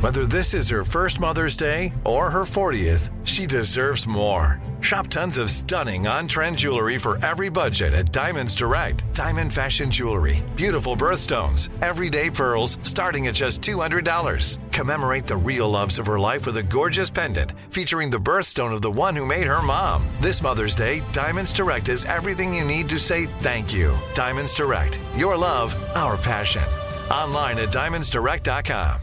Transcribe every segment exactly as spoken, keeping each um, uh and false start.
Whether this is her first Mother's Day or her fortieth, she deserves more. Shop tons of stunning on-trend jewelry for every budget at Diamonds Direct. Diamond fashion jewelry, beautiful birthstones, everyday pearls starting at just two hundred dollars. Commemorate the real loves of her life with a gorgeous pendant featuring the birthstone of the one who made her mom. This Mother's Day, Diamonds Direct is everything you need to say thank you. Diamonds Direct, your love, our passion. Online at diamonds direct dot com.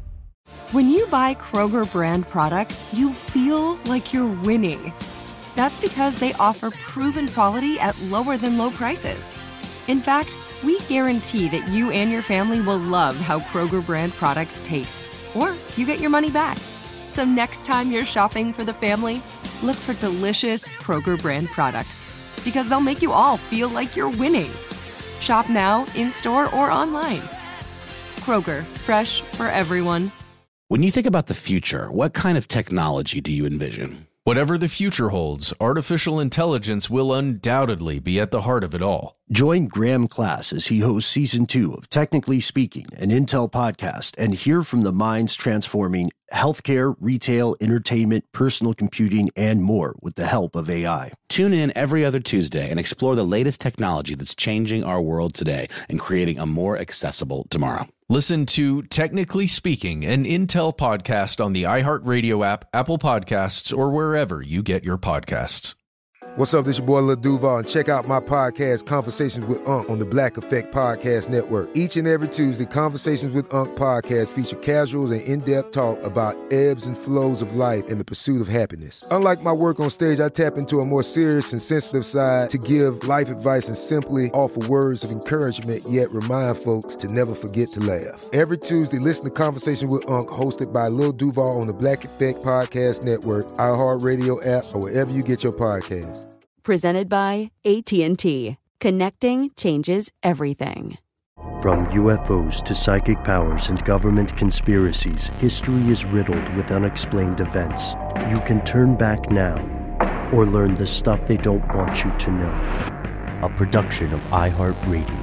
When you buy Kroger brand products, you feel like you're winning. That's because they offer proven quality at lower than low prices. In fact, we guarantee that you and your family will love how Kroger brand products taste, or you get your money back. So next time you're shopping for the family, look for delicious Kroger brand products, because they'll make you all feel like you're winning. Shop now, in-store, or online. Kroger, fresh for everyone. When you think about the future, what kind of technology do you envision? Whatever the future holds, artificial intelligence will undoubtedly be at the heart of it all. Join Graham Class as he hosts Season two of Technically Speaking, an Intel podcast, and hear from the minds transforming healthcare, retail, entertainment, personal computing, and more with the help of A I. Tune in every other Tuesday and explore the latest technology that's changing our world today and creating a more accessible tomorrow. Listen to Technically Speaking, an Intel podcast on the iHeartRadio app, Apple Podcasts, or wherever you get your podcasts. What's up, this your boy Lil Duval, and check out my podcast, Conversations with Unc, on the Black Effect Podcast Network. Each and every Tuesday, Conversations with Unc podcast feature casuals and in-depth talk about ebbs and flows of life and the pursuit of happiness. Unlike my work on stage, I tap into a more serious and sensitive side to give life advice and simply offer words of encouragement, yet remind folks to never forget to laugh. Every Tuesday, listen to Conversation with Unc, hosted by Lil Duval on the Black Effect Podcast Network, iHeartRadio app, or wherever you get your podcasts. Presented by A T and T. Connecting changes everything. From U F Os to psychic powers and government conspiracies, history is riddled with unexplained events. You can turn back now or learn the stuff they don't want you to know. A production of iHeartRadio.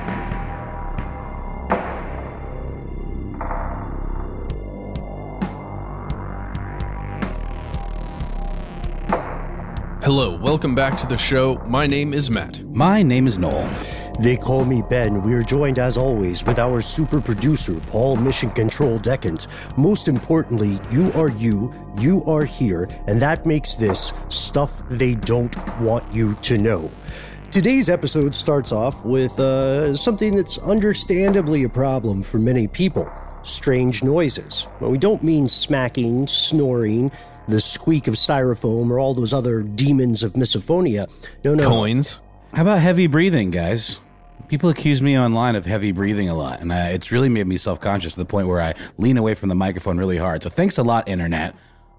Hello, welcome back to the show. My name is Matt. My name is Noel. They call me Ben. We are joined, as always, with our super producer, Paul Mission Control Deckens. Most importantly, you are you, you are here, and that makes this stuff they don't want you to know. Today's episode starts off with uh, something that's understandably a problem for many people. Strange noises. Well, we don't mean smacking, snoring, the squeak of styrofoam, or all those other demons of misophonia. No, no. Coins. How about heavy breathing, guys? People accuse me online of heavy breathing a lot, and uh, it's really made me self-conscious to the point where I lean away from the microphone really hard. So thanks a lot, Internet.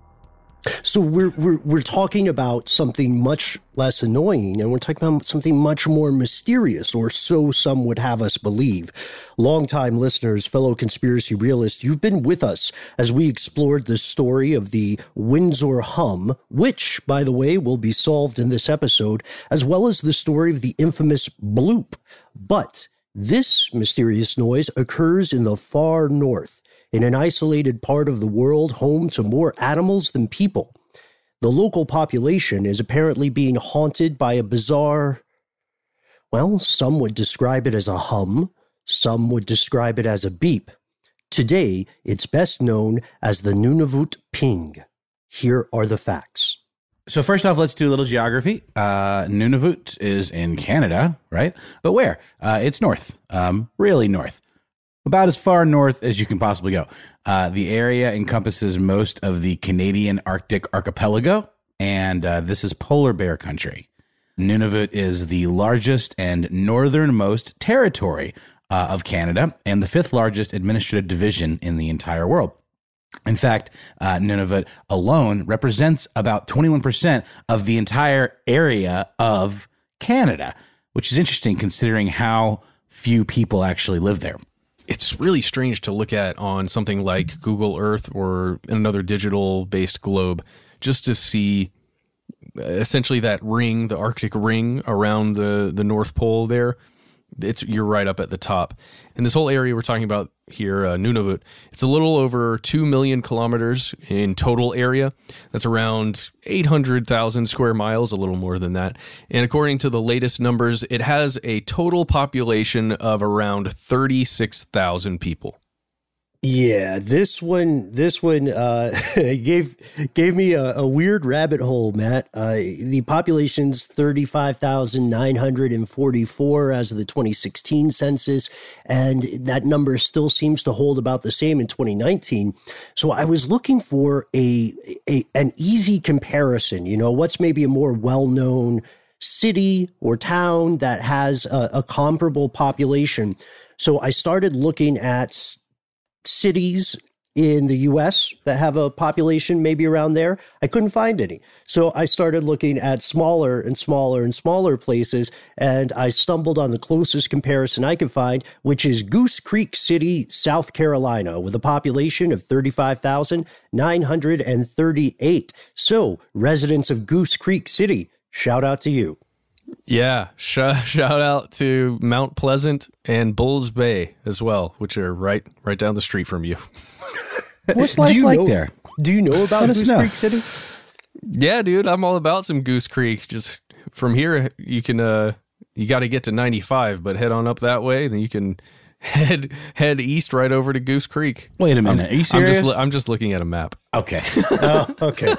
So we're we're we're talking about something much less annoying, and we're talking about something much more mysterious, or so some would have us believe. Longtime listeners, fellow conspiracy realists, you've been with us as we explored the story of the Windsor hum, which, by the way, will be solved in this episode, as well as the story of the infamous bloop. But this mysterious noise occurs in the far north, in an isolated part of the world home to more animals than people. The local population is apparently being haunted by a bizarre, well, some would describe it as a hum, some would describe it as a beep. Today, it's best known as the Nunavut ping. Here are the facts. So first off, let's do a little geography. Uh, Nunavut is in Canada, right? But where? Uh, it's north, um, really north. About as far north as you can possibly go. Uh, the area encompasses most of the Canadian Arctic archipelago, and uh, this is polar bear country. Nunavut is the largest and northernmost territory uh, of Canada, and the fifth largest administrative division in the entire world. In fact, uh, Nunavut alone represents about twenty-one percent of the entire area of Canada, which is interesting considering how few people actually live there. It's really strange to look at on something like Google Earth or another digital-based globe, just to see essentially that ring, the Arctic ring around the, the North Pole there. It's you're right up at the top. And this whole area we're talking about here, uh, Nunavut. It's a little over two million kilometers in total area. That's around eight hundred thousand square miles, a little more than that. And according to the latest numbers, it has a total population of around thirty-six thousand people. Yeah, this one, this one uh, gave gave me a, a weird rabbit hole, Matt. Uh, the population's thirty-five thousand nine hundred forty-four as of the twenty sixteen census, and that number still seems to hold about the same in twenty nineteen. So I was looking for a, a an easy comparison. You know, what's maybe a more well-known city or town that has a, a comparable population. So I started looking at cities in the U S that have a population maybe around there. I couldn't find any. So I started looking at smaller and smaller and smaller places, and I stumbled on the closest comparison I could find, which is Goose Creek City, South Carolina, with a population of thirty-five thousand nine hundred thirty-eight. So, residents of Goose Creek City, shout out to you. Yeah, sh- shout out to Mount Pleasant and Bulls Bay as well, which are right right down the street from you. What's life like know, there? Do you know about Goose know. Creek City? Yeah, dude, I'm all about some Goose Creek. Just from here, you can uh, you got to get to ninety-five, but head on up that way, then you can head head east right over to Goose Creek. Wait a minute, I'm, are you serious? I'm just I'm just looking at a map. Okay. Oh, okay.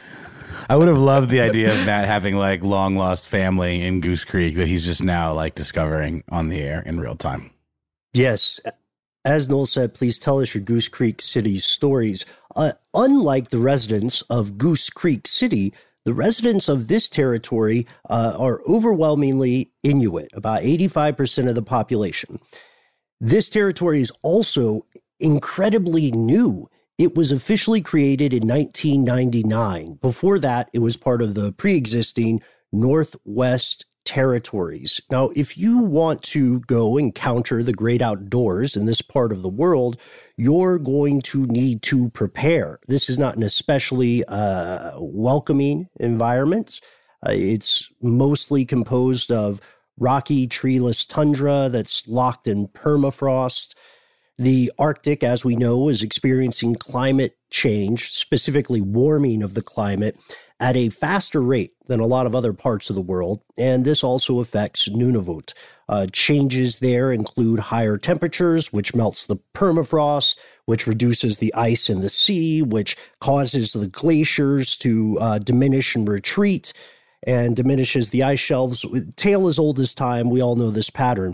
I would have loved the idea of Matt having like long lost family in Goose Creek that he's just now like discovering on the air in real time. Yes. As Noel said, please tell us your Goose Creek City stories. Uh, unlike the residents of Goose Creek City, the residents of this territory uh, are overwhelmingly Inuit, about eighty-five percent of the population. This territory is also incredibly new. It was officially created in nineteen ninety-nine. Before that, it was part of the pre-existing Northwest Territories. Now, if you want to go encounter the great outdoors in this part of the world, you're going to need to prepare. This is not an especially uh, welcoming environment. Uh, it's mostly composed of rocky, treeless tundra that's locked in permafrost. The Arctic, as we know, is experiencing climate change, specifically warming of the climate, at a faster rate than a lot of other parts of the world, and this also affects Nunavut. Uh, changes there include higher temperatures, which melts the permafrost, which reduces the ice in the sea, which causes the glaciers to uh, diminish and retreat, and diminishes the ice shelves. Tale as old as time, we all know this pattern.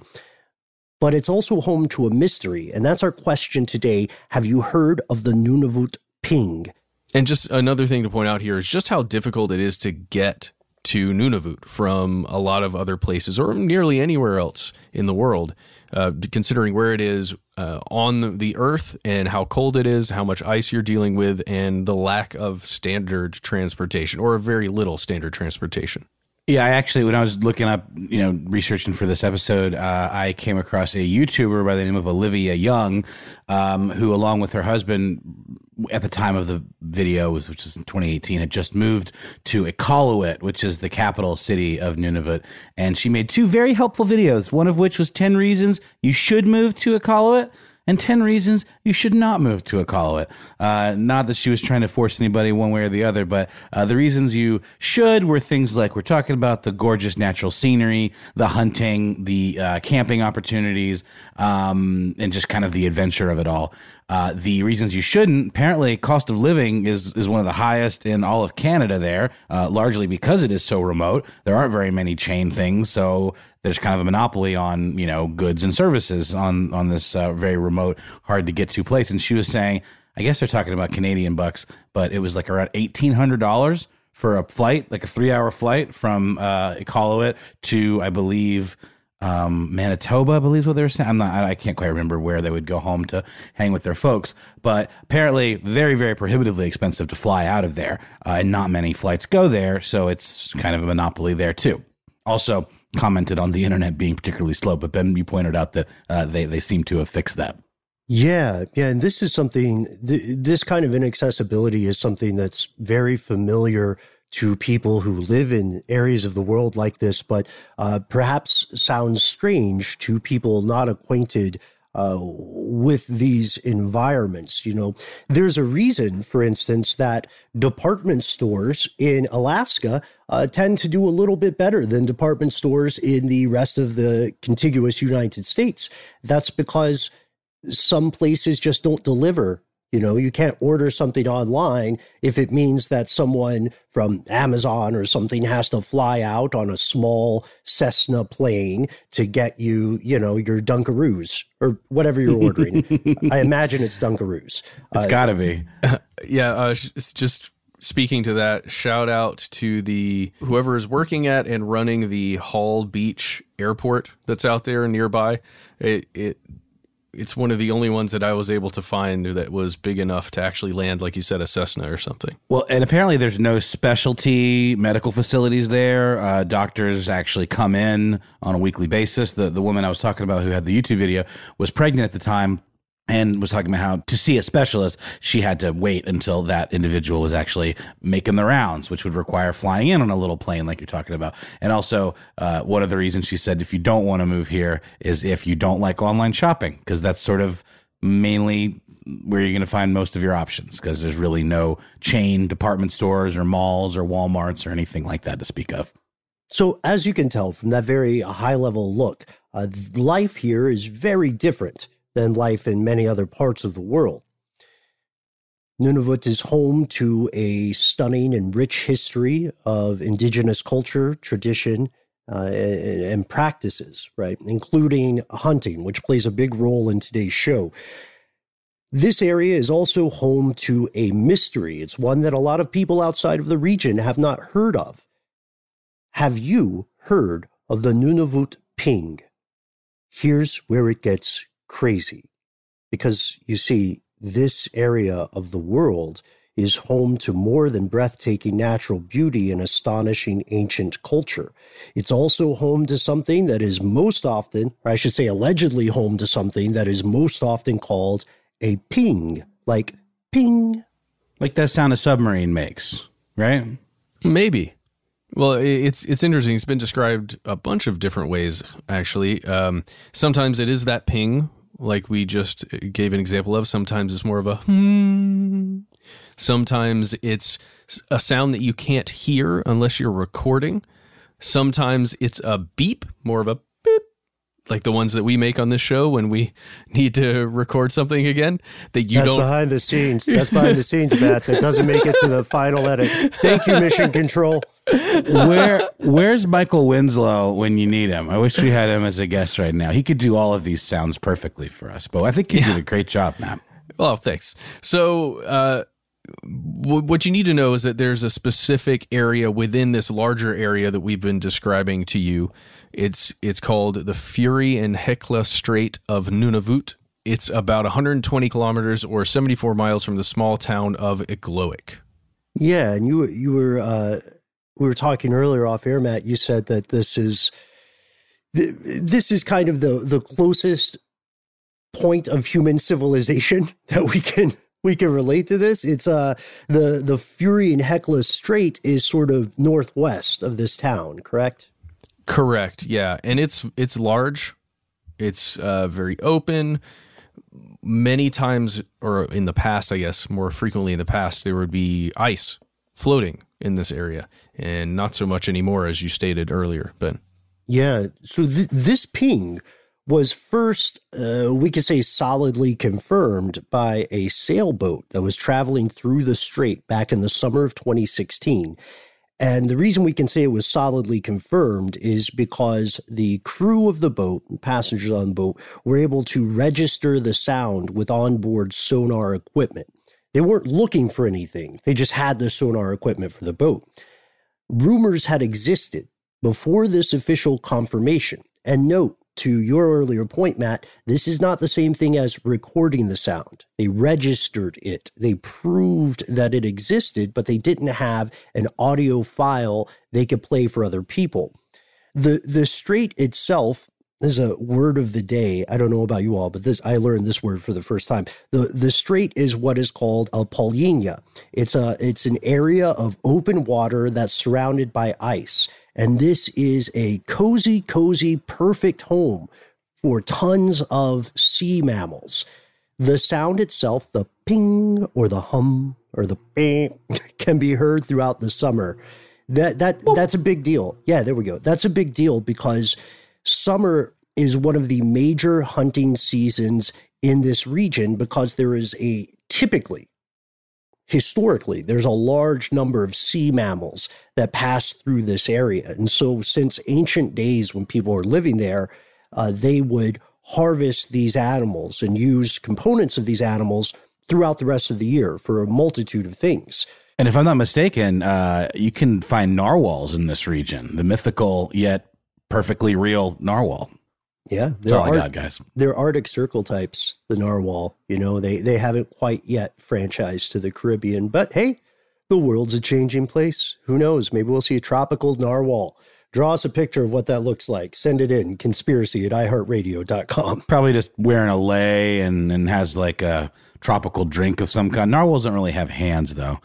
But it's also home to a mystery, and that's our question today. Have you heard of the Nunavut Ping? And just another thing to point out here is just how difficult it is to get to Nunavut from a lot of other places or nearly anywhere else in the world, uh, considering where it is uh, on the earth and how cold it is, how much ice you're dealing with, and the lack of standard transportation or very little standard transportation. Yeah, I actually, when I was looking up, you know, researching for this episode, uh, I came across a YouTuber by the name of Olivia Young, um, who, along with her husband, at the time of the video, was which is in twenty eighteen, had just moved to Iqaluit, which is the capital city of Nunavut. And she made two very helpful videos, one of which was ten reasons you should move to Iqaluit, and ten reasons you should not move to Iqaluit. Uh, not that she was trying to force anybody one way or the other, but uh, the reasons you should were things like we're talking about the gorgeous natural scenery, the hunting, the uh, camping opportunities, um, and just kind of the adventure of it all. Uh, the reasons you shouldn't, apparently cost of living is, is one of the highest in all of Canada there, uh, largely because it is so remote. There aren't very many chain things, so there's kind of a monopoly on, you know, goods and services on, on this uh, very remote, hard to get to place. And she was saying, I guess they're talking about Canadian bucks, but it was like around eighteen hundred dollars for a flight, like a three hour flight from uh, Iqaluit to, I believe, um, Manitoba, I believe is what they were saying. I'm not, I can't quite remember where they would go home to hang with their folks, but apparently very, very prohibitively expensive to fly out of there. Uh, and not many flights go there. So it's kind of a monopoly there too. Also commented on the internet being particularly slow, but Ben, you pointed out that uh, they, they seem to have fixed that. Yeah, yeah, and this is something, th- this kind of inaccessibility is something that's very familiar to people who live in areas of the world like this, but uh, perhaps sounds strange to people not acquainted uh, with these environments. You know, there's a reason, for instance, that department stores in Alaska uh, tend to do a little bit better than department stores in the rest of the contiguous United States. That's because some places just don't deliver. You know, you can't order something online if it means that someone from Amazon or something has to fly out on a small Cessna plane to get you, you know, your Dunkaroos or whatever you're ordering. I imagine it's Dunkaroos. It's uh, got to be. yeah, uh, just speaking to that, shout out to the whoever is working at and running the Hall Beach Airport that's out there nearby. It it It's one of the only ones that I was able to find that was big enough to actually land, like you said, a Cessna or something. Well, and apparently there's no specialty medical facilities there. Uh, doctors actually come in on a weekly basis. The the woman I was talking about who had the YouTube video was pregnant at the time and was talking about how to see a specialist, she had to wait until that individual was actually making the rounds, which would require flying in on a little plane like you're talking about. And also, uh, one of the reasons she said if you don't want to move here is if you don't like online shopping, because that's sort of mainly where you're going to find most of your options, because there's really no chain department stores or malls or Walmarts or anything like that to speak of. So as you can tell from that very high-level look, uh, life here is very different than life in many other parts of the world. Nunavut is home to a stunning and rich history of indigenous culture, tradition, uh, and, and practices, right, including hunting, which plays a big role in today's show. This area is also home to a mystery. It's one that a lot of people outside of the region have not heard of. Have you heard of the Nunavut Ping? Here's where it gets crazy, because you see, this area of the world is home to more than breathtaking natural beauty and astonishing ancient culture. It's also home to something that is most often, or I should say allegedly home to something that is most often called a ping, like ping. Like that sound a submarine makes, right? Maybe. Well, it's it's interesting. It's been described a bunch of different ways, actually. Um, sometimes it is that ping, like we just gave an example of. Sometimes it's more of a hmm. Sometimes it's a sound that you can't hear unless you're recording. Sometimes it's a beep, more of a beep, like the ones that we make on this show when we need to record something again that you That's don't. That's behind the scenes. That's behind the scenes, Matt. That doesn't make it to the final edit. Thank you, Mission Control. Where Where's Michael Winslow when you need him? I wish we had him as a guest right now. He could do all of these sounds perfectly for us. But I think you yeah. did a great job, Matt. Well, thanks. So uh, w- what you need to know is that there's a specific area within this larger area that we've been describing to you. It's it's called the Fury and Hecla Strait of Nunavut. It's about one hundred twenty kilometers or seventy-four miles from the small town of Igloik. Yeah, and you you were uh, we were talking earlier off air, Matt. You said that this is this is kind of the the closest point of human civilization that we can we can relate to this. It's uh the the Fury and Hecla Strait is sort of northwest of this town, correct? Correct. Yeah, and it's it's large. It's uh, very open. Many times, or in the past, I guess, more frequently in the past, there would be ice floating in this area, and not so much anymore, as you stated earlier, Ben. Yeah. So th- this ping was first, uh, we could say, solidly confirmed by a sailboat that was traveling through the strait back in the summer of twenty sixteen. And the reason we can say it was solidly confirmed is because the crew of the boat and passengers on the boat were able to register the sound with onboard sonar equipment. They weren't looking for anything. They just had the sonar equipment for the boat. Rumors had existed before this official confirmation. And note, to your earlier point, Matt, this is not the same thing as recording the sound. They registered it. They proved that it existed, but they didn't have an audio file they could play for other people. The the strait itself is a word of the day. I don't know about you all, but this I learned this word for the first time. The the strait is what is called a polynya. It's a it's an area of open water that's surrounded by ice. And this is a cozy, cozy, perfect home for tons of sea mammals. The sound itself, the ping or the hum or the bing, can be heard throughout the summer. That that that's a big deal. Yeah, there we go. That's a big deal because summer is one of the major hunting seasons in this region because there is a typically, historically, there's a large number of sea mammals that pass through this area. And so since ancient days when people were living there, uh, they would harvest these animals and use components of these animals throughout the rest of the year for a multitude of things. And if I'm not mistaken, uh, you can find narwhals in this region, the mythical yet perfectly real narwhal. Yeah, that's all I got, guys. They're Arctic Circle types, the narwhal. You know, they, they haven't quite yet franchised to the Caribbean. But hey, the world's a changing place. Who knows? Maybe we'll see a tropical narwhal. Draw us a picture of what that looks like. Send it in, conspiracy at i heart radio dot com. Probably just wearing a lei and, and has like a tropical drink of some kind. Narwhals don't really have hands, though.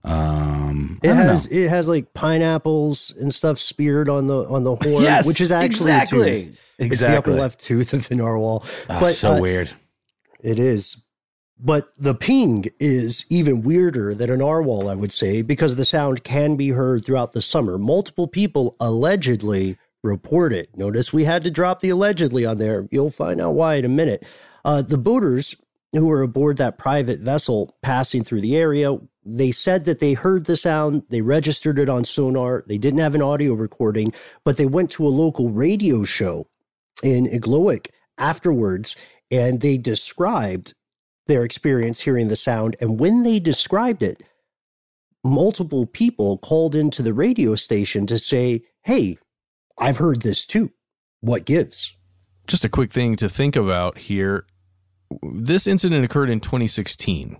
Um, it has know. it has like pineapples and stuff speared on the on the horn, yes, which is actually exactly. a tooth. Exactly. It's the upper left tooth of the narwhal. Oh, but so uh, weird. It is. But the ping is even weirder than a narwhal, I would say, because the sound can be heard throughout the summer. Multiple people allegedly report it. Notice we had to drop the allegedly on there. You'll find out why in a minute. Uh, the boaters who were aboard that private vessel passing through the area, they said that they heard the sound. They registered it on sonar. They didn't have an audio recording, but they went to a local radio show in Igloik afterwards, and they described their experience hearing the sound. And when they described it, multiple people called into the radio station to say, hey, I've heard this too. What gives? Just a quick thing to think about here. This incident occurred in twenty sixteen.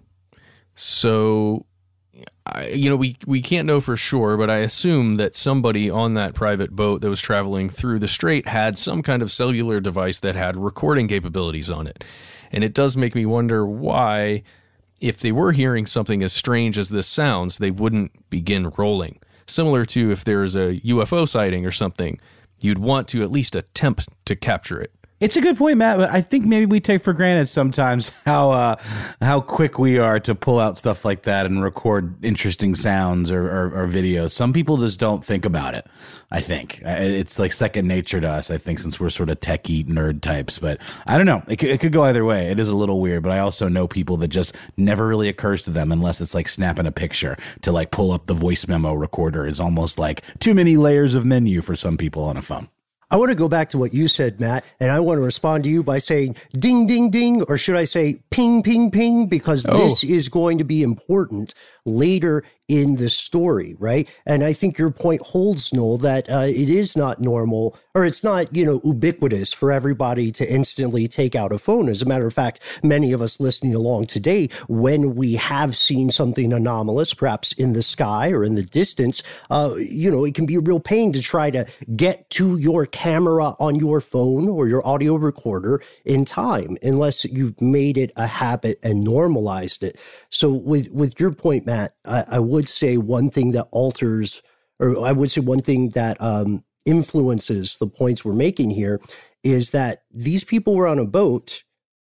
So, I, you know, we, we can't know for sure, but I assume that somebody on that private boat that was traveling through the strait had some kind of cellular device that had recording capabilities on it. And it does make me wonder why, if they were hearing something as strange as this sounds, they wouldn't begin rolling. Similar to if there's a U F O sighting or something, you'd want to at least attempt to capture it. It's a good point, Matt, but I think maybe we take for granted sometimes how uh, how quick we are to pull out stuff like that and record interesting sounds or, or, or videos. Some people just don't think about it, I think. It's like second nature to us, I think, since we're sort of techie nerd types. But I don't know. It could, it could go either way. It is a little weird, but I also know people that just never really occurs to them unless it's like snapping a picture to like pull up the voice memo recorder. It's almost like too many layers of menu for some people on a phone. I want to go back to what you said, Matt, and I want to respond to you by saying ding, ding, ding, or should I say ping, ping, ping, because oh. this is going to be important later in the story, right? And I think your point holds, Noel, that uh, it is not normal, or it's not, you know, ubiquitous for everybody to instantly take out a phone. As a matter of fact, many of us listening along today, when we have seen something anomalous, perhaps in the sky or in the distance, uh, you know, it can be a real pain to try to get to your camera on your phone or your audio recorder in time, unless you've made it a habit and normalized it. So with, with your point, Matt, I, I would say one thing that alters, or I would say one thing that um, influences the points we're making here is that these people were on a boat.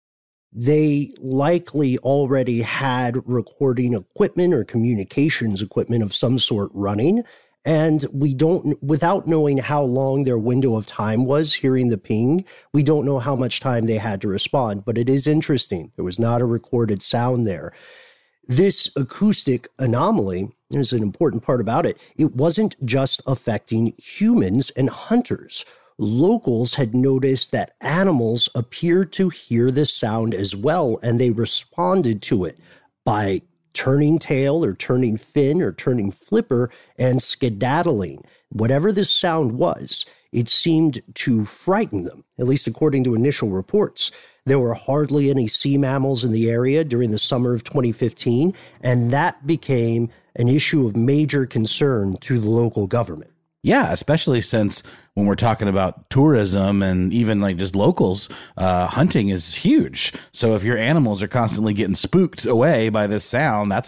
They likely already had recording equipment or communications equipment of some sort running. And we don't, without knowing how long their window of time was hearing the ping, we don't know how much time they had to respond. But it is interesting. There was not a recorded sound there. This acoustic anomaly, there's an important part about it. It wasn't just affecting humans and hunters. Locals had noticed that animals appeared to hear the sound as well, and they responded to it by turning tail or turning fin or turning flipper and skedaddling. Whatever this sound was, it seemed to frighten them, at least according to initial reports. There were hardly any sea mammals in the area during the summer of twenty fifteen, and that became an issue of major concern to the local government. Yeah, especially since when we're talking about tourism and even like just locals, uh, hunting is huge. So if your animals are constantly getting spooked away by this sound, that's not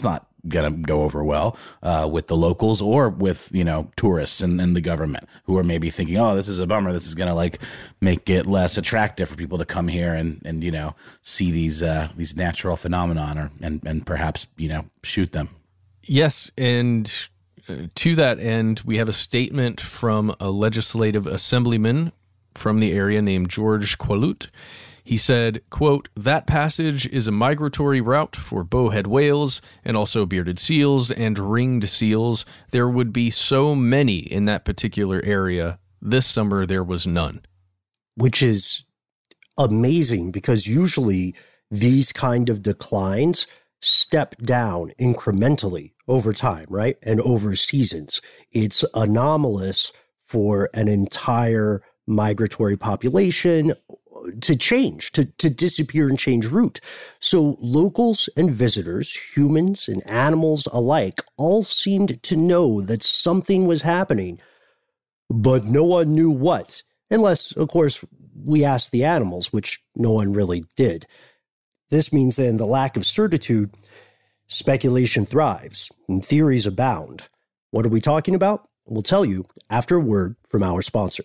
going to go over well uh, with the locals or with, you know, tourists and, and the government who are maybe thinking, oh, this is a bummer. This is going to like make it less attractive for people to come here and, and you know, see these uh, these natural phenomenon or and, and perhaps, you know, shoot them. Yes. And to that end, we have a statement from a legislative assemblyman from the area named George Qualut. He said, quote, "That passage is a migratory route for bowhead whales and also bearded seals and ringed seals. There would be so many in that particular area. This summer, there was none." Which is amazing because usually these kind of declines step down incrementally over time, right? And over seasons. It's anomalous for an entire migratory population to change, to, to disappear and change route. So locals and visitors, humans and animals alike, all seemed to know that something was happening, but no one knew what, unless, of course, we asked the animals, which no one really did. This means that in the lack of certitude, speculation thrives and theories abound. What are we talking about? We'll tell you after a word from our sponsor.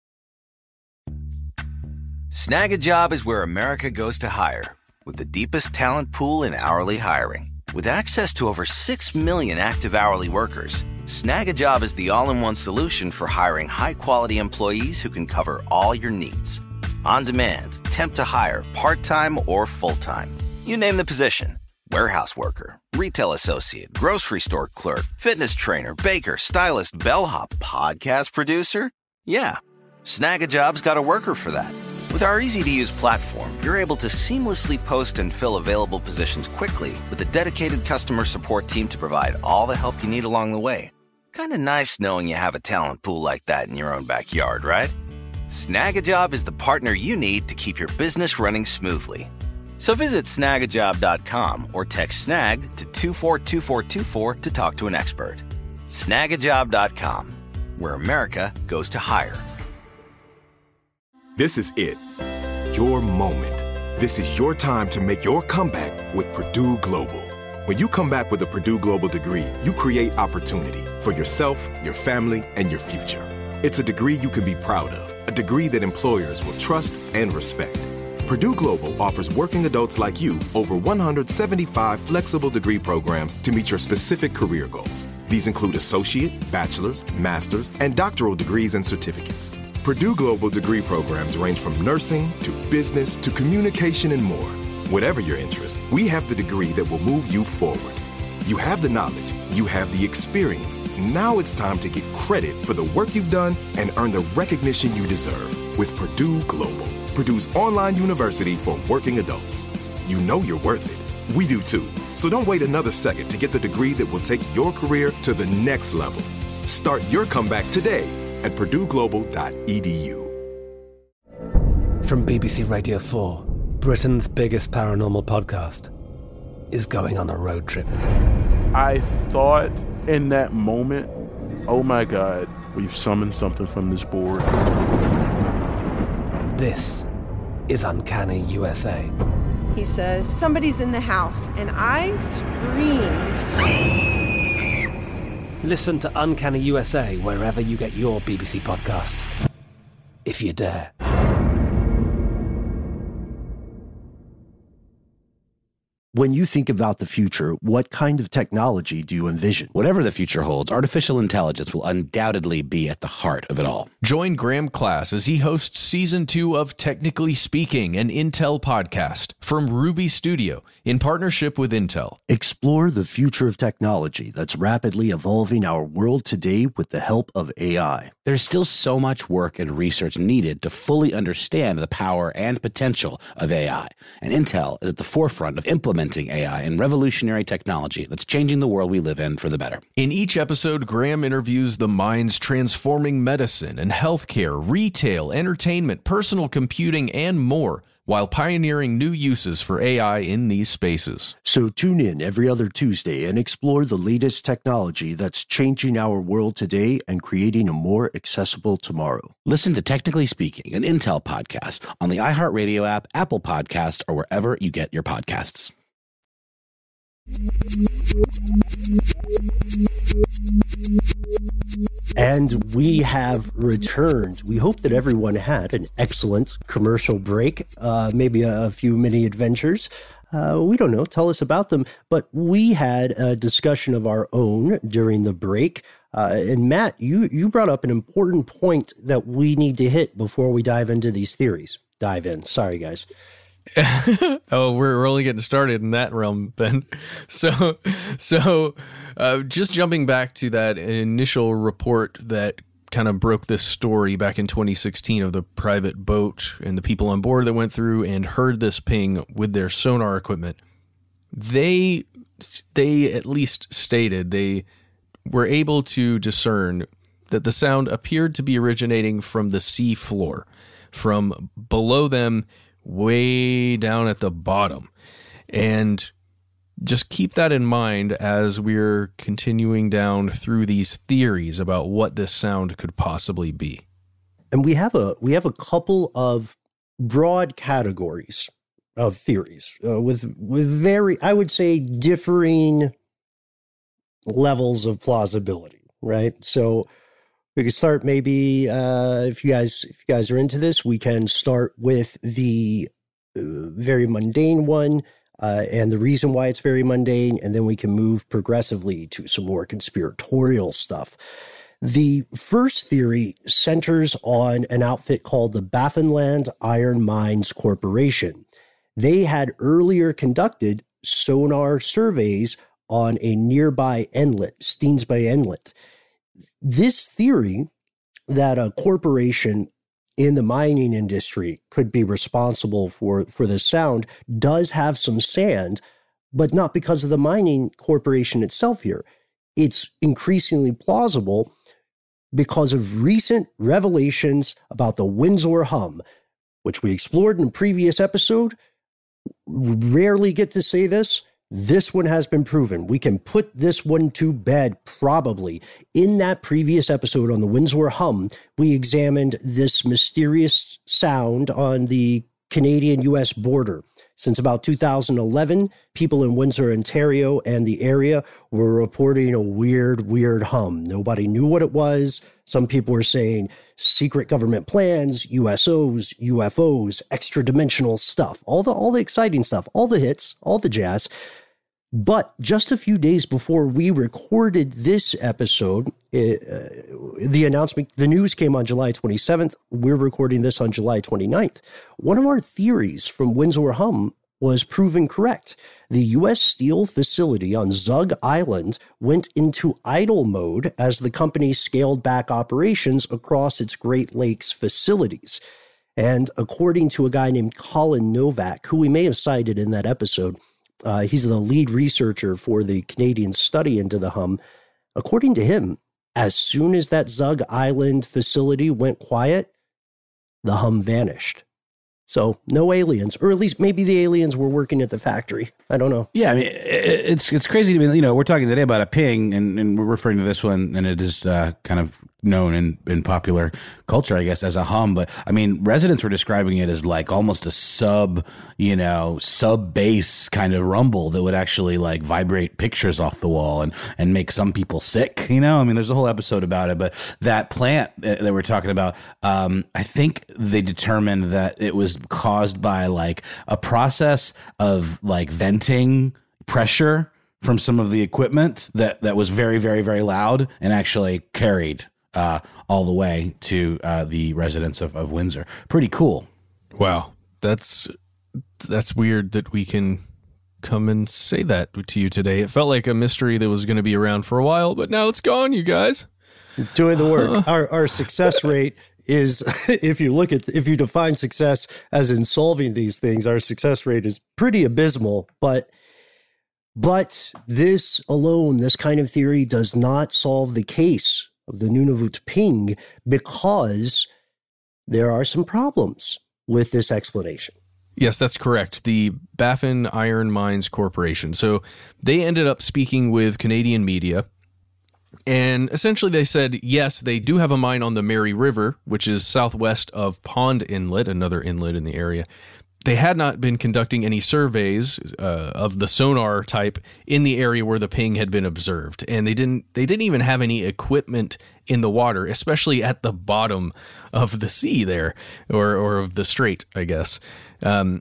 Snag a Job is where America goes to hire, with the deepest talent pool in hourly hiring. With access to over six million active hourly workers, Snag a Job is the all-in-one solution for hiring high-quality employees who can cover all your needs. On demand, temp to hire, part-time or full-time. You name the position. Warehouse worker, retail associate, grocery store clerk, fitness trainer, baker, stylist, bellhop, podcast producer. Yeah, Snag a Job's got a worker for that. With our easy-to-use platform, you're able to seamlessly post and fill available positions quickly with a dedicated customer support team to provide all the help you need along the way. Kind of nice knowing you have a talent pool like that in your own backyard, right? Snag a Job is the partner you need to keep your business running smoothly. So visit snag a job dot com or text SNAG to two four two four two four to talk to an expert. snag a job dot com, where America goes to hire. This is it. Your moment. This is your time to make your comeback with Purdue Global. When you come back with a Purdue Global degree, you create opportunity for yourself, your family, and your future. It's a degree you can be proud of, a degree that employers will trust and respect. Purdue Global offers working adults like you over one hundred seventy-five flexible degree programs to meet your specific career goals. These include associate, bachelor's, master's, and doctoral degrees and certificates. Purdue Global degree programs range from nursing to business to communication and more. Whatever your interest, we have the degree that will move you forward. You have the knowledge, you have the experience. Now it's time to get credit for the work you've done and earn the recognition you deserve with Purdue Global, Purdue's online university for working adults. You know you're worth it. We do too. So don't wait another second to get the degree that will take your career to the next level. Start your comeback today at purdue global dot e d u. From B B C Radio four, Britain's biggest paranormal podcast is going on a road trip. I thought in that moment, oh my God, we've summoned something from this board. This is Uncanny U S A. He says, somebody's in the house, and I screamed... Listen to Uncanny U S A wherever you get your B B C podcasts, if you dare. When you think about the future, what kind of technology do you envision? Whatever the future holds, artificial intelligence will undoubtedly be at the heart of it all. Join Graham Class as he hosts season two of Technically Speaking, an Intel podcast from Ruby Studio in partnership with Intel. Explore the future of technology that's rapidly evolving our world today with the help of A I. There's still so much work and research needed to fully understand the power and potential of A I, and Intel is at the forefront of implementing A I and revolutionary technology that's changing the world we live in for the better. In each episode, Graham interviews the minds transforming medicine and healthcare, retail, entertainment, personal computing, and more, while pioneering new uses for A I in these spaces. So tune in every other Tuesday and explore the latest technology that's changing our world today and creating a more accessible tomorrow. Listen to Technically Speaking, an Intel podcast on the iHeartRadio app, Apple Podcast, or wherever you get your podcasts. have returned. We hope that everyone had an excellent commercial break, uh, maybe a, a few mini adventures. Uh, we don't know. Tell us about them. But we had a discussion of our own during the break. Uh, and Matt, you, you brought up an important point that we need to hit before we dive into these theories. Dive in. Sorry, guys. oh, we're, we're only getting started in that realm, Ben. So, so uh, just jumping back to that initial report that kind of broke this story back in twenty sixteen of the private boat and the people on board that went through and heard this ping with their sonar equipment. They, they at least stated they were able to discern that the sound appeared to be originating from the sea floor, from below them, way down at the bottom. And just keep that in mind as we're continuing down through these theories about what this sound could possibly be. And we have a we have a couple of broad categories of theories uh, with with very, I would say, differing levels of plausibility, right? So we could start maybe uh, if you guys if you guys are into this, we can start with the uh, very mundane one. Uh, and the reason why it's very mundane, and then we can move progressively to some more conspiratorial stuff. The first theory centers on an outfit called the Baffinland Iron Mines Corporation. They had earlier conducted sonar surveys on a nearby inlet, Steens Bay Inlet. This theory that a corporation in the mining industry could be responsible for, for the sound does have some sand, but not because of the mining corporation itself here. It's increasingly plausible because of recent revelations about the Windsor hum, which we explored in a previous episode. Rarely get to say this. This one has been proven. We can put this one to bed, probably. In that previous episode on the Windsor hum, we examined this mysterious sound on the Canadian-U S border. Since about two thousand eleven, people in Windsor, Ontario, and the area were reporting a weird, weird hum. Nobody knew what it was. Some people were saying secret government plans, U S Os, U F Os, extra-dimensional stuff, all the all the exciting stuff, all the hits, all the jazz. But just a few days before we recorded this episode, it, uh, the announcement, the news came on July twenty-seventh. We're recording this on July twenty-ninth. One of our theories from Windsor hum was proven correct. The U S Steel facility on Zug Island went into idle mode as the company scaled back operations across its Great Lakes facilities. And according to a guy named Colin Novak, who we may have cited in that episode, uh, he's the lead researcher for the Canadian study into the hum. According to him, as soon as that Zug Island facility went quiet, the hum vanished. So no aliens, or at least maybe the aliens were working at the factory. I don't know. Yeah, I mean, it's it's crazy to me. You know, we're talking today about a ping, and, and we're referring to this one, and it is uh, kind of known in, in popular culture, I guess, as a hum. But I mean, residents were describing it as like almost a sub, you know, sub bass kind of rumble that would actually like vibrate pictures off the wall and, and make some people sick. You know, I mean, there's a whole episode about it. But that plant that we're talking about, um, I think they determined that it was caused by like a process of like venting pressure from some of the equipment that, that was very, very, very loud and actually carried uh, all the way to uh, the residents of, of Windsor. Pretty cool. Wow. That's, that's weird that we can come and say that to you today. It felt like a mystery that was going to be around for a while, but now it's gone, you guys. Doing the work. Our, our success rate is, if you look at, if you define success as in solving these things, our success rate is pretty abysmal. But, but this alone, this kind of theory does not solve the case of the Nunavut ping, because there are some problems with this explanation. Yes, that's correct. The Baffin Iron Mines Corporation. So they ended up speaking with Canadian media. And essentially they said, yes, they do have a mine on the Mary River, which is southwest of Pond Inlet, another inlet in the area. they had not been conducting any surveys uh, of the sonar type in the area where the ping had been observed, and they didn't they didn't even have any equipment in the water, especially at the bottom of the sea there, or or of the strait, I guess. Um,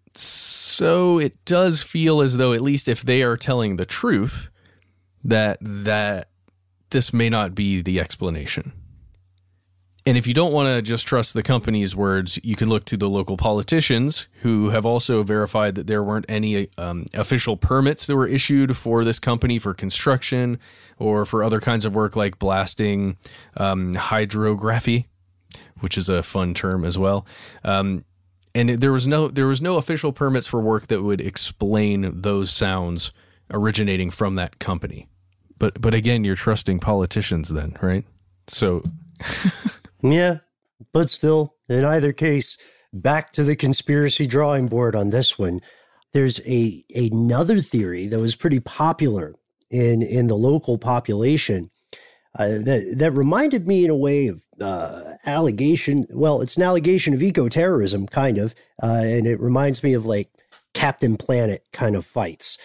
so it does feel as though, at least if they are telling the truth, that that this may not be the explanation. And if you don't want to just trust the company's words, you can look to the local politicians who have also verified that there weren't any um, official permits that were issued for this company for construction or for other kinds of work like blasting, um, hydrography, which is a fun term as well. Um, and there was no there was no official permits for work that would explain those sounds originating from that company. But but again, you're trusting politicians then, right? So... Yeah, but still, in either case, back to the conspiracy drawing board on this one. There's a another theory that was pretty popular in, in the local population uh, that, that reminded me in a way of uh, allegation. Well, it's an allegation of eco-terrorism, kind of, uh, and it reminds me of like Captain Planet kind of fights.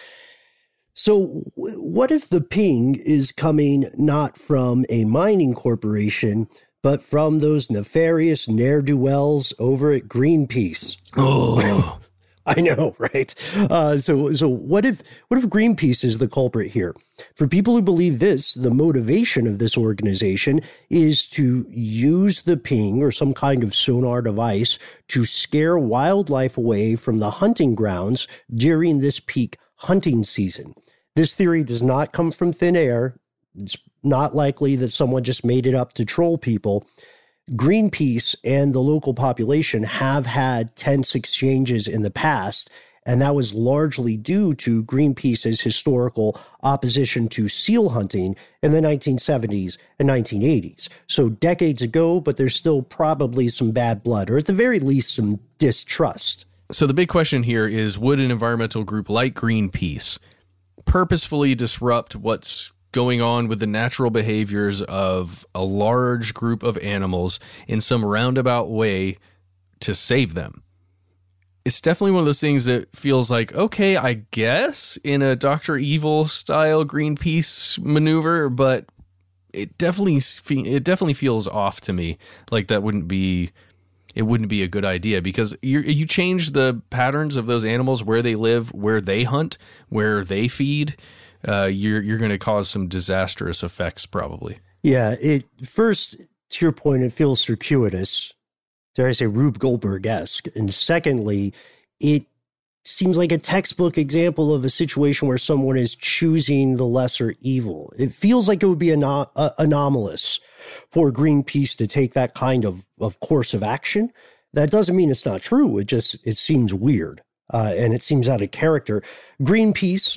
So what if the ping is coming not from a mining corporation, but from those nefarious ne'er-do-wells over at Greenpeace? Oh, I know, right? Uh, so, so what if what if Greenpeace is the culprit here? For people who believe this, the motivation of this organization is to use the ping or some kind of sonar device to scare wildlife away from the hunting grounds during this peak hunting season. This theory does not come from thin air. It's not likely that someone just made it up to troll people. Greenpeace and the local population have had tense exchanges in the past, and that was largely due to Greenpeace's historical opposition to seal hunting in the nineteen seventies and nineteen eighties. So decades ago, but there's still probably some bad blood, or at the very least some distrust. So the big question here is, would an environmental group like Greenpeace purposefully disrupt what's going on with the natural behaviors of a large group of animals in some roundabout way to save them? It's definitely one of those things that feels like, okay, I guess in a Doctor Evil style Greenpeace maneuver, but it definitely it definitely feels off to me. Like that wouldn't be it wouldn't be a good idea, because you you change the patterns of those animals, where they live, where they hunt, where they feed. Uh, you're you're going to cause some disastrous effects, probably. Yeah. It first, to your point, it feels circuitous. Dare I say Rube Goldberg-esque. And secondly, it seems like a textbook example of a situation where someone is choosing the lesser evil. It feels like it would be anom- uh, anomalous for Greenpeace to take that kind of, of course of action. That doesn't mean it's not true. It just, it seems weird, uh, and it seems out of character. Greenpeace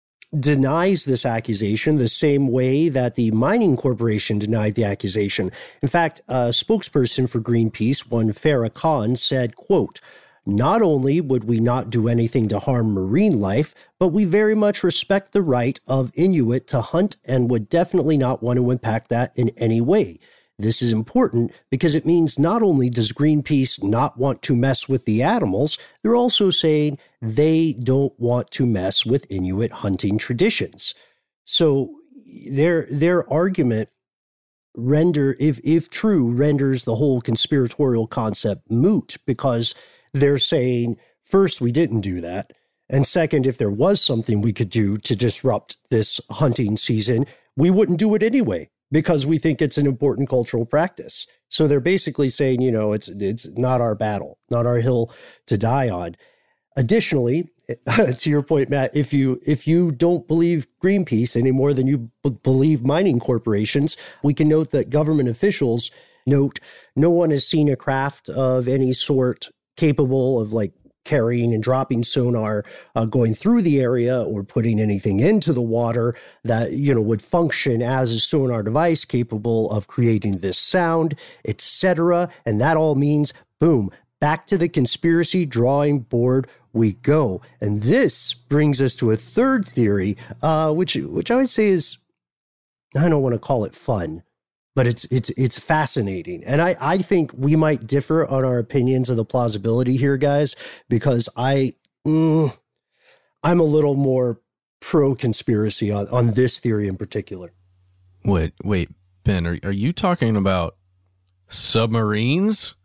denies this accusation the same way that the mining corporation denied the accusation. In fact, a spokesperson for Greenpeace, one Farah Khan, said, quote, "Not only would we not do anything to harm marine life, but we very much respect the right of Inuit to hunt and would definitely not want to impact that in any way. This is important because it means not only does Greenpeace not want to mess with the animals, they're also saying they don't want to mess with Inuit hunting traditions." So their their argument render, if if true, renders the whole conspiratorial concept moot, because they're saying, first, we didn't do that, and second, if there was something we could do to disrupt this hunting season, we wouldn't do it anyway, because we think it's an important cultural practice. So they're basically saying, you know, it's it's not our battle, not our hill to die on. Additionally, to your point, Matt, if you if you don't believe Greenpeace any more than you b- believe mining corporations, we can note that government officials note no one has seen a craft of any sort capable of like carrying and dropping sonar, uh, going through the area or putting anything into the water that, you know, would function as a sonar device capable of creating this sound, et cetera. And that all means, boom, back to the conspiracy drawing board we go. And this brings us to a third theory, uh, which which I would say is, I don't want to call it fun, but it's it's it's fascinating. And I, I think we might differ on our opinions of the plausibility here, guys, because I, mm, I'm a little more pro-conspiracy on, on this theory in particular. Wait, wait, Ben, are, are you talking about submarines?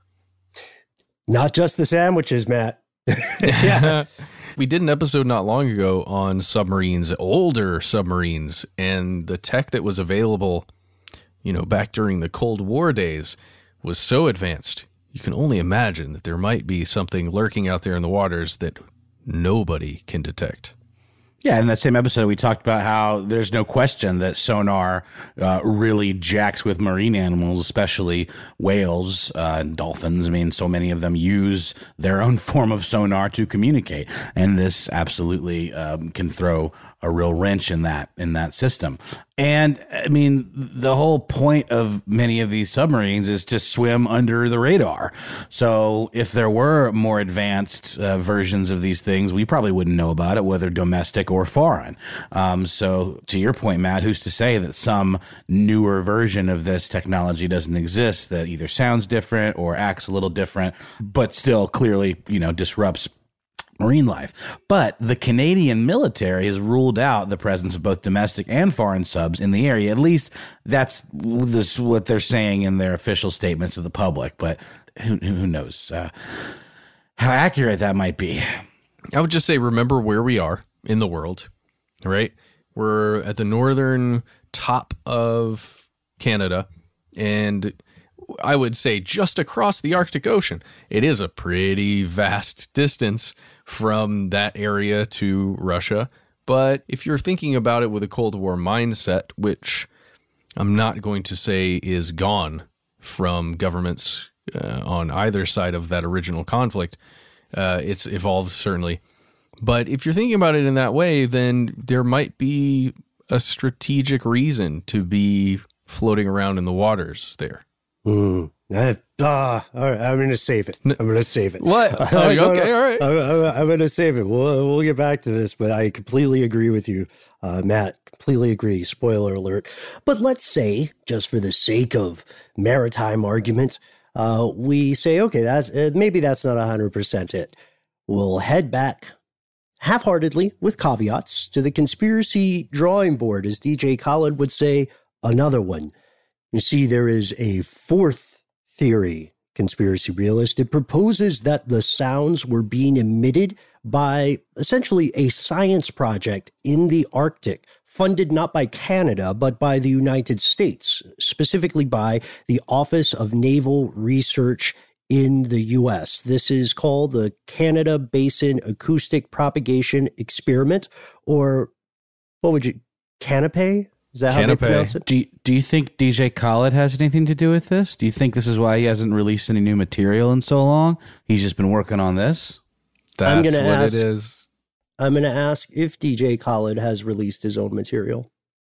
Not just the sandwiches, Matt. Yeah. We did an episode not long ago on submarines, older submarines, and the tech that was available, you know, back during the Cold War days was so advanced. You can only imagine that there might be something lurking out there in the waters that nobody can detect. Yeah, in that same episode, we talked about how there's no question that sonar uh, really jacks with marine animals, especially whales uh, and dolphins. I mean, so many of them use their own form of sonar to communicate, and this absolutely um, can throw a real wrench in that in that system. And I mean, the whole point of many of these submarines is to swim under the radar. So if there were more advanced uh, versions of these things, we probably wouldn't know about it, whether domestic or foreign. Um, so to your point, Matt, who's to say that some newer version of this technology doesn't exist that either sounds different or acts a little different, but still clearly, you know, disrupts marine life. But the Canadian military has ruled out the presence of both domestic and foreign subs in the area. At least that's this, what they're saying in their official statements to the public. But who, who knows uh, how accurate that might be. I would just say, remember where we are in the world, right? We're at the northern top of Canada, and I would say just across the Arctic Ocean. It is a pretty vast distance from that area to Russia. But if you're thinking about it with a Cold War mindset, which I'm not going to say is gone from governments uh, on either side of that original conflict, uh, it's evolved certainly. But if you're thinking about it in that way, then there might be a strategic reason to be floating around in the waters there. Mm. Uh, ah, all right, I'm going to save it. I'm going to save it. What? Oh, okay, all right. I'm, I'm, I'm going to save it. We'll, we'll get back to this, but I completely agree with you, uh, Matt. Completely agree. Spoiler alert. But let's say, just for the sake of maritime argument, uh, we say, okay, that's uh, maybe that's not one hundred percent it. We'll head back half-heartedly with caveats to the conspiracy drawing board, as D J Khaled would say, another one. You see, there is a fourth theory, conspiracy realist. It proposes that the sounds were being emitted by essentially a science project in the Arctic, funded not by Canada, but by the United States, specifically by the Office of Naval Research in the U S. This is called the Canada Basin Acoustic Propagation Experiment, or what would you, Canopy? Is that how they pronounce it? Do you, do you think D J Khaled has anything to do with this? Do you think this is why he hasn't released any new material in so long? He's just been working on this? That's I'm gonna what ask, it is. I'm going to ask if D J Khaled has released his own material.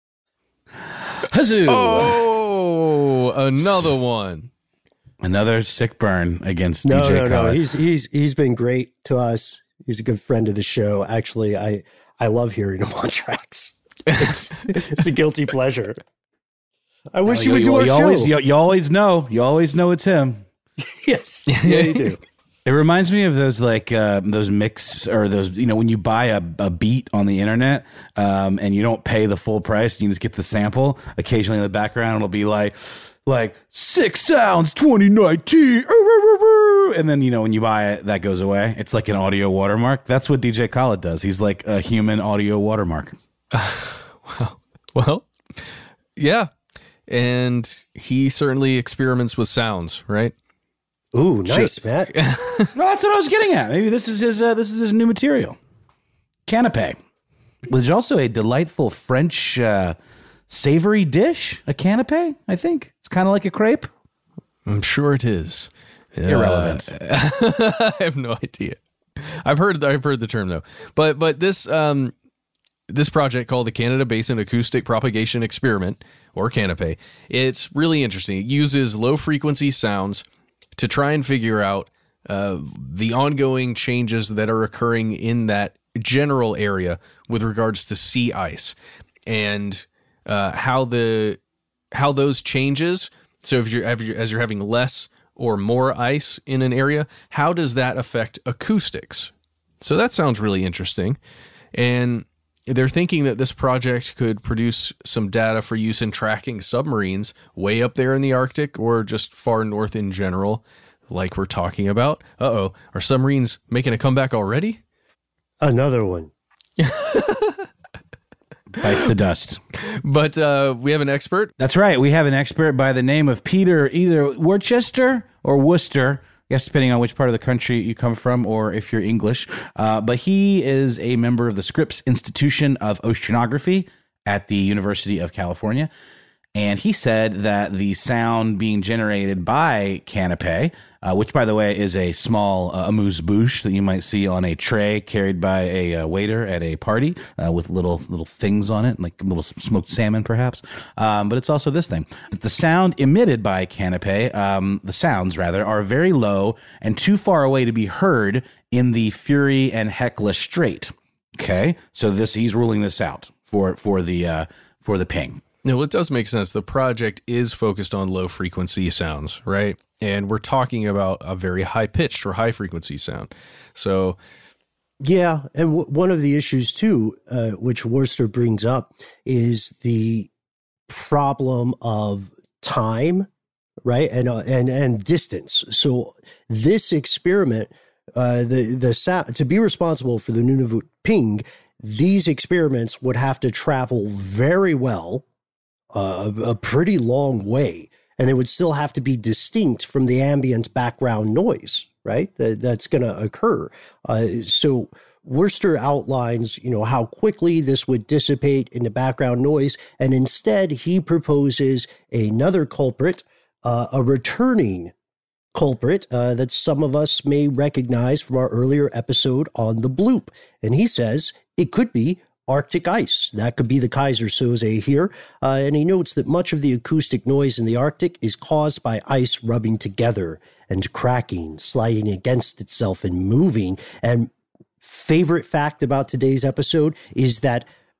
Huzzoo! Oh, another one. Another sick burn against No, D J no, Khaled. no. He's he's he's been great to us. He's a good friend of the show. Actually, I I love hearing him on tracks. It's, it's a guilty pleasure. I wish Oh, you would do you, our you show. Always, you, you always know. You always know it's him. Yes, yeah, you do. It reminds me of those like uh, those mix or those, you know, when you buy a, a beat on the internet um, and you don't pay the full price, you just get the sample. Occasionally in the background, it'll be like, like Six Sounds twenty nineteen. And then, you know, when you buy it, that goes away. It's like an audio watermark. That's what D J Khaled does. He's like a human audio watermark. Uh, wow. Well, yeah. And he certainly experiments with sounds, right? Ooh, nice, Sure. Matt. No, that's what I was getting at. Maybe this is his uh, this is his new material. Canapé, which is also a delightful French uh, savory dish. A canapé, I think. It's kind of like a crepe. I'm sure it is. Irrelevant. Uh, I have no idea. I've heard I've heard the term though. But but this um this project called the Canada Basin Acoustic Propagation Experiment, or Canopy, it's really interesting. It uses low frequency sounds to try and figure out uh, the ongoing changes that are occurring in that general area with regards to sea ice, and uh, how the how those changes. So if you're as you're having less or more ice in an area, how does that affect acoustics? So that sounds really interesting. And they're thinking that this project could produce some data for use in tracking submarines way up there in the Arctic or just far north in general, like we're talking about. Uh-oh, are submarines making a comeback already? Another one. Bites the dust. But uh, we have an expert. That's right. We have an expert by the name of Peter, either Worcester or Worcester. Yes, depending on which part of the country you come from or if you're English. Uh, but he is a member of the Scripps Institution of Oceanography at the University of California. And he said that the sound being generated by Canopy, uh, which, by the way, is a small uh, amuse-bouche that you might see on a tray carried by a uh, waiter at a party uh, with little little things on it, like little smoked salmon, perhaps. Um, but it's also this thing. The sound emitted by Canopy, um, the sounds, rather, are very low and too far away to be heard in the Fury and Hecla Strait. Okay? So this he's ruling this out for, for, the, uh, for the ping. No, it does make sense. The project is focused on low frequency sounds, right? And we're talking about a very high pitched or high frequency sound. So, yeah. And w- one of the issues too, uh, which Worcester brings up, is the problem of time, right? And, uh, and, and distance. So this experiment, uh, the, the sound, to be responsible for the Nunavut ping, these experiments would have to travel very well, Uh, a, a pretty long way, and they would still have to be distinct from the ambient background noise, right? That, that's going to occur. Uh, so Worcester outlines, you know, how quickly this would dissipate into background noise, and instead he proposes another culprit, uh, a returning culprit uh, that some of us may recognize from our earlier episode on the bloop. And he says it could be Arctic ice. That could be the Kaiser Soze here. Uh, and he notes that much of the acoustic noise in the Arctic is caused by ice rubbing together and cracking, sliding against itself and moving. And favorite fact about today's episode is that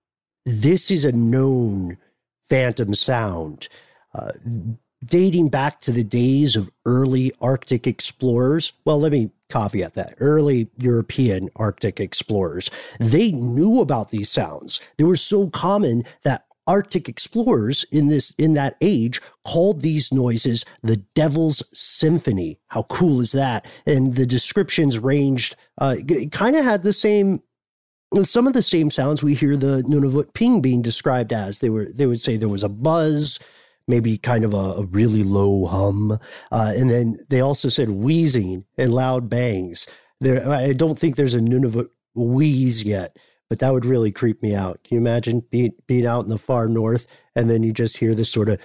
this is a known phantom sound. Uh, dating back to the days of early Arctic explorers. Well, let me caveat that. Early European Arctic explorers. They knew about these sounds. They were so common that Arctic explorers in this in that age called these noises the Devil's Symphony. How cool is that? And the descriptions ranged, uh, kind of had the same, some of the same sounds we hear the Nunavut ping being described as. They were they would say there was a buzz, maybe kind of a, a really low hum. Uh, and then they also said wheezing and loud bangs. There, I don't think there's a Nunavut wheeze yet, but that would really creep me out. Can you imagine being, being out in the far north and then you just hear this sort of...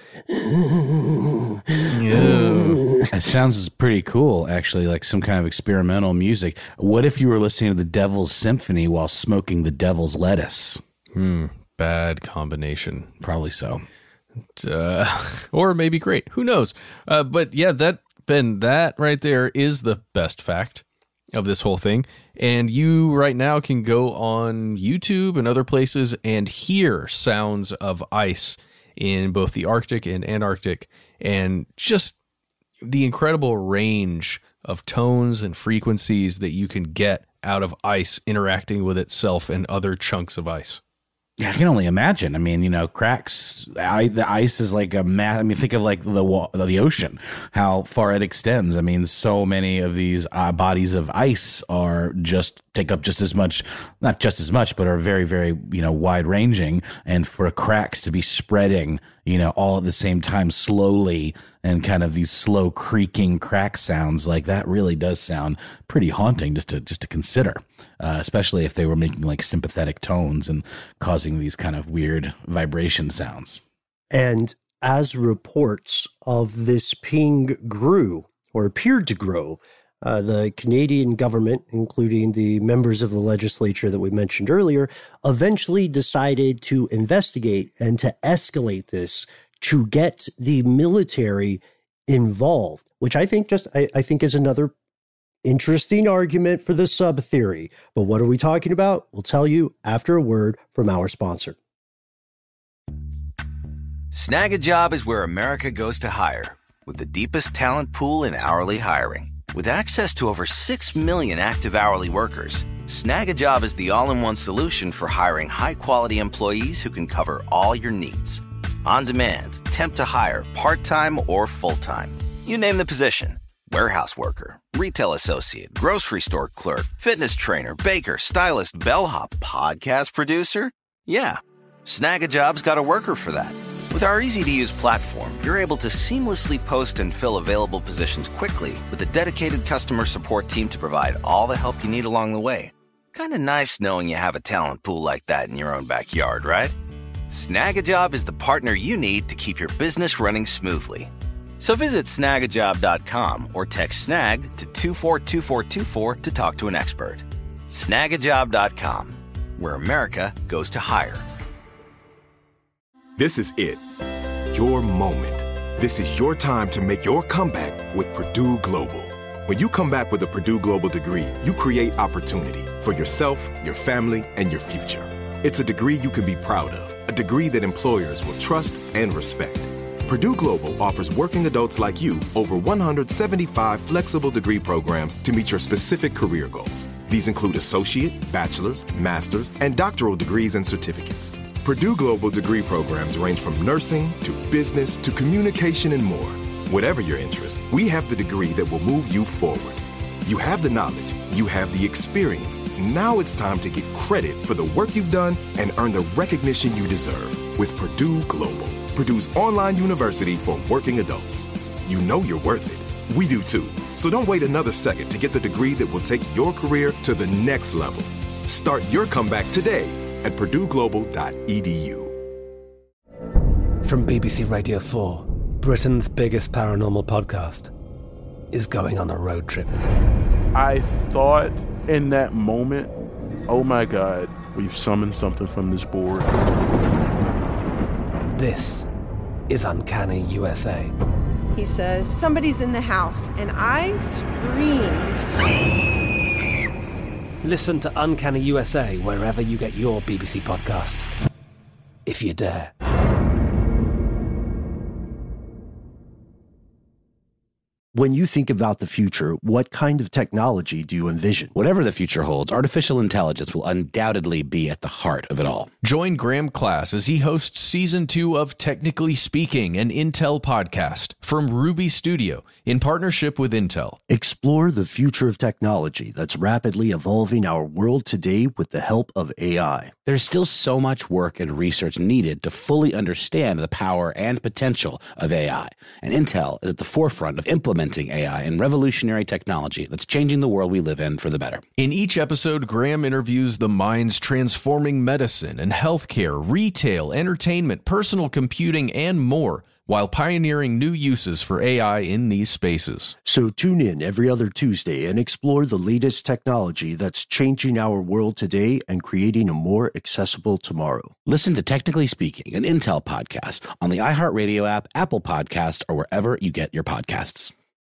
It sounds pretty cool, actually, like some kind of experimental music. What if you were listening to the Devil's Symphony while smoking the devil's lettuce? Hmm, bad combination. Probably so. Uh, or maybe great. Who knows? Uh, but yeah, that Ben, that right there is the best fact of this whole thing. And you right now can go on YouTube and other places and hear sounds of ice in both the Arctic and Antarctic, and just the incredible range of tones and frequencies that you can get out of ice interacting with itself and other chunks of ice. Yeah, I can only imagine. I mean, you know, cracks. I, the ice is like a mass. I mean, think of like the the ocean, how far it extends. I mean, so many of these uh, bodies of ice are just take up just as much, not just as much, but are very, very, you know, wide ranging. And for cracks to be spreading, you know, all at the same time, slowly, and kind of these slow creaking crack sounds, like that really does sound pretty haunting just to just to consider. Uh, especially if they were making like sympathetic tones and causing these kind of weird vibration sounds. And as reports of this ping grew or appeared to grow, uh, the Canadian government, including the members of the legislature that we mentioned earlier, eventually decided to investigate and to escalate this to get the military involved, which I think just I, I think is another interesting argument for the sub theory. But what are we talking about? We'll tell you after a word from our sponsor. Snag a Job is where America goes to hire, with the deepest talent pool in hourly hiring. With access to over six million active hourly workers, Snag a Job is the all-in-one solution for hiring high-quality employees who can cover all your needs. On demand, temp to hire, part-time or full-time. You name the position. Warehouse worker, retail associate, grocery store clerk, fitness trainer, baker, stylist, bellhop, podcast producer. Yeah, Snag a Job's got a worker for that. With our easy-to-use platform, you're able to seamlessly post and fill available positions quickly with a dedicated customer support team to provide all the help you need along the way. Kind of nice knowing you have a talent pool like that in your own backyard, right? Snag a Job is the partner you need to keep your business running smoothly. So visit snag a job dot com or text snag to two four two four two four to talk to an expert. snag a job dot com, where America goes to hire. This is it. Your moment. This is your time to make your comeback with Purdue Global. When you come back with a Purdue Global degree, you create opportunity for yourself, your family, and your future. It's a degree you can be proud of, a degree that employers will trust and respect. Purdue Global offers working adults like you over one hundred seventy-five flexible degree programs to meet your specific career goals. These include associate, bachelor's, master's, and doctoral degrees and certificates. Purdue Global degree programs range from nursing to business to communication and more. Whatever your interest, we have the degree that will move you forward. You have the knowledge, you have the experience. Now it's time to get credit for the work you've done and earn the recognition you deserve with Purdue Global, Purdue's online university for working adults. You know you're worth it. We do too. So don't wait another second to get the degree that will take your career to the next level. Start your comeback today at purdue global dot e d u. From B B C Radio four, Britain's biggest paranormal podcast is going on a road trip. I thought in that moment, oh my God, we've summoned something from this board. This is Uncanny U S A. He says, somebody's in the house, and I screamed. Listen to Uncanny U S A wherever you get your B B C podcasts, if you dare. When you think about the future, what kind of technology do you envision? Whatever the future holds, artificial intelligence will undoubtedly be at the heart of it all. Join Graham Class as he hosts season two of Technically Speaking, an Intel podcast from Ruby Studio in partnership with Intel. Explore the future of technology that's rapidly evolving our world today with the help of A I. There's still so much work and research needed to fully understand the power and potential of A I. And Intel is at the forefront of implementing A I and revolutionary technology that's changing the world we live in for the better. In each episode, Graham interviews the minds transforming medicine and healthcare, retail, entertainment, personal computing, and more, while pioneering new uses for A I in these spaces. So tune in every other Tuesday and explore the latest technology that's changing our world today and creating a more accessible tomorrow. Listen to Technically Speaking, an Intel podcast on the iHeartRadio app, Apple Podcast, or wherever you get your podcasts.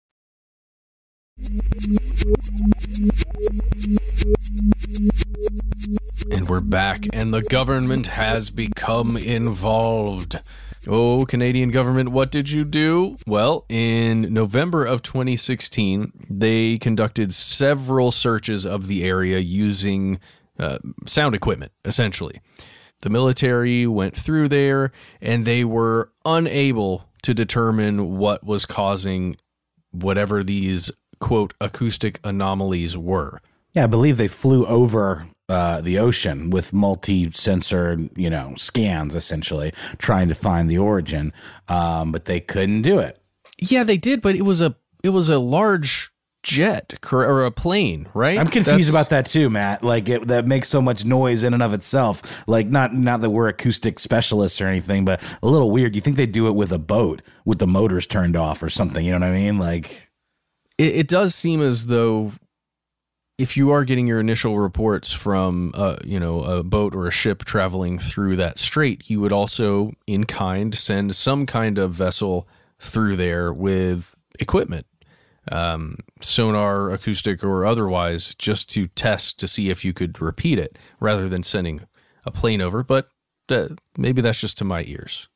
And we're back, and the government has become involved. Oh, Canadian government, what did you do? Well, in November of twenty sixteen, they conducted several searches of the area using uh, sound equipment, essentially. The military went through there, and they were unable to determine what was causing whatever these, quote, acoustic anomalies were. Yeah, I believe they flew over uh, the ocean with multi-sensor, you know, scans, essentially, trying to find the origin, um, but they couldn't do it. Yeah, they did, but it was a it was a large jet or a plane, right? I'm confused That's... about that too, Matt. Like it, that makes so much noise in and of itself. Like not not that we're acoustic specialists or anything, but a little weird. You think they do it with a boat with the motors turned off or something? You know what I mean? Like it, it does seem as though if you are getting your initial reports from uh, you know a boat or a ship traveling through that strait, you would also in kind send some kind of vessel through there with equipment. Um, sonar, acoustic, or otherwise, just to test to see if you could repeat it rather than sending a plane over. But uh, maybe that's just to my ears.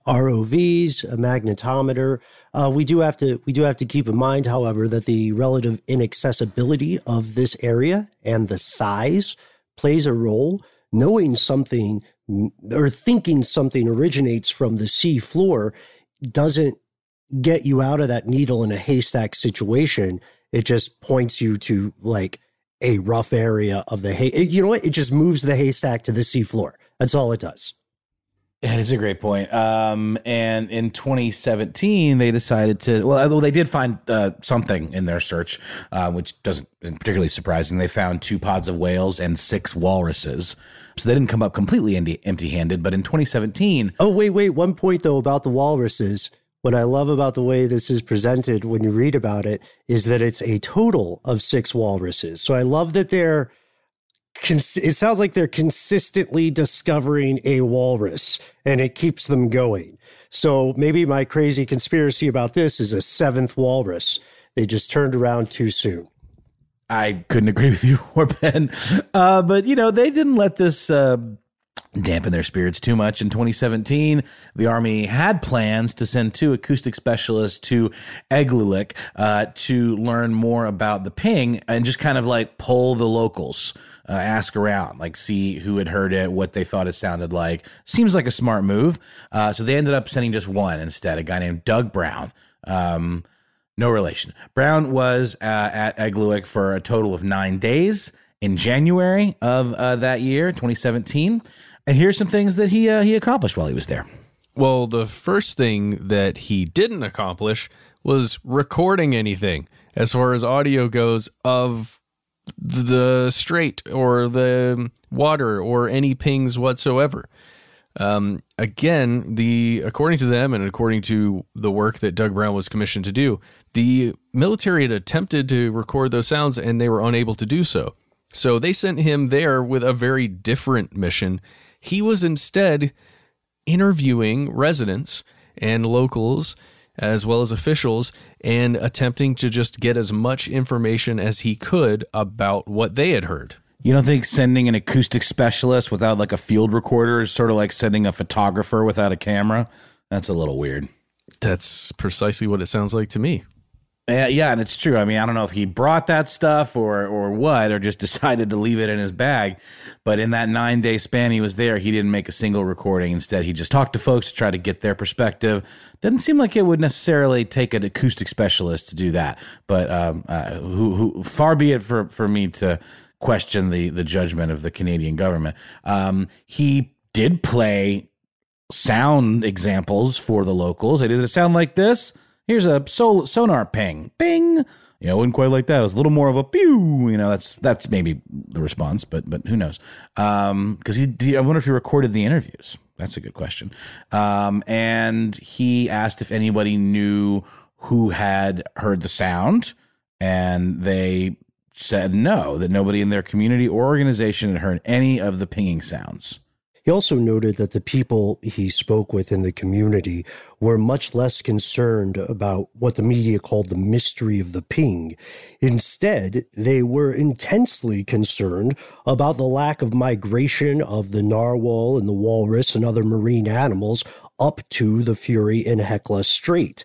R O Vs, a magnetometer. Uh, we do have to we do have to keep in mind, however, that the relative inaccessibility of this area and the size plays a role. Knowing something or thinking something originates from the sea floor doesn't get you out of that needle in a haystack situation. It just points you to like a rough area of the hay. You know what? It just moves the haystack to the sea floor. That's all it does. Yeah, that's a great point. Um, and in twenty seventeen, they decided to, well, well they did find uh, something in their search, uh, which doesn't isn't particularly surprising. They found two pods of whales and six walruses. So they didn't come up completely empty handed. But in twenty seventeen. Oh, wait, wait. One point, though, about the walruses. What I love about the way this is presented when you read about it is that it's a total of six walruses. So I love that they're, it sounds like they're consistently discovering a walrus and it keeps them going. So maybe my crazy conspiracy about this is a seventh walrus. They just turned around too soon. I couldn't agree with you more, Ben. Uh, but, you know, they didn't let this uh, dampen their spirits too much. In twenty seventeen, the Army had plans to send two acoustic specialists to Egluluk uh, to learn more about the ping and just kind of like poll the locals. Uh, ask around, like see who had heard it, what they thought it sounded like. Seems like a smart move. Uh, so they ended up sending just one instead, a guy named Doug Brown. Um, no relation. Brown was uh, at Egluluk for a total of nine days in January of uh, that year, twenty seventeen. And here's some things that he uh, he accomplished while he was there. Well, the first thing that he didn't accomplish was recording anything as far as audio goes of the strait or the water or any pings whatsoever. Um, again, the according to them and according to the work that Doug Brown was commissioned to do, the military had attempted to record those sounds and they were unable to do so. So they sent him there with a very different mission. He was instead interviewing residents and locals as well as officials, and attempting to just get as much information as he could about what they had heard. You don't think sending an acoustic specialist without like a field recorder is sort of like sending a photographer without a camera? That's a little weird. That's precisely what it sounds like to me. Uh, yeah, and it's true. I mean, I don't know if he brought that stuff or or what, or just decided to leave it in his bag. But in that nine-day span he was there, he didn't make a single recording. Instead, he just talked to folks to try to get their perspective. Doesn't seem like it would necessarily take an acoustic specialist to do that. But um, uh, who, who, far be it for, for me to question the, the judgment of the Canadian government. Um, he did play sound examples for the locals. Hey, does it sound like this? Here's a sol- sonar ping, bing. You know, it wasn't quite like that. It was a little more of a pew. You know, that's that's maybe the response, but but who knows? Um, because he, he, I wonder if he recorded the interviews. That's a good question. Um, and he asked if anybody knew who had heard the sound, and they said no, that nobody in their community or organization had heard any of the pinging sounds. He also noted that the people he spoke with in the community were much less concerned about what the media called the mystery of the ping. Instead, they were intensely concerned about the lack of migration of the narwhal and the walrus and other marine animals up to the Fury and Hecla Strait.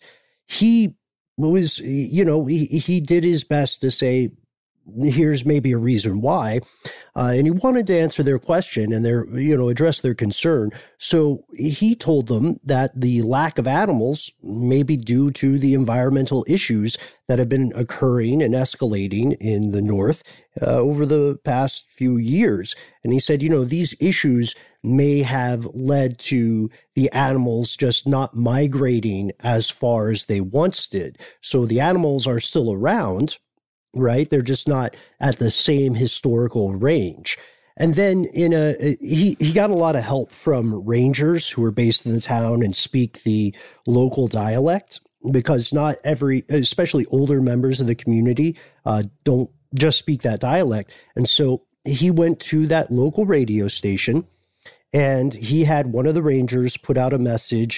He was, you know, he, he did his best to say, here's maybe a reason why. Uh, and he wanted to answer their question and their, you know, address their concern. So he told them that the lack of animals may be due to the environmental issues that have been occurring and escalating in the North uh, over the past few years. And he said, you know, these issues may have led to the animals just not migrating as far as they once did. So the animals are still around, right? They're just not at the same historical range. And then in a he he got a lot of help from rangers who are based in the town and speak the local dialect, because not every, especially older members of the community, uh, don't just speak that dialect. And so he went to that local radio station and he had one of the rangers put out a message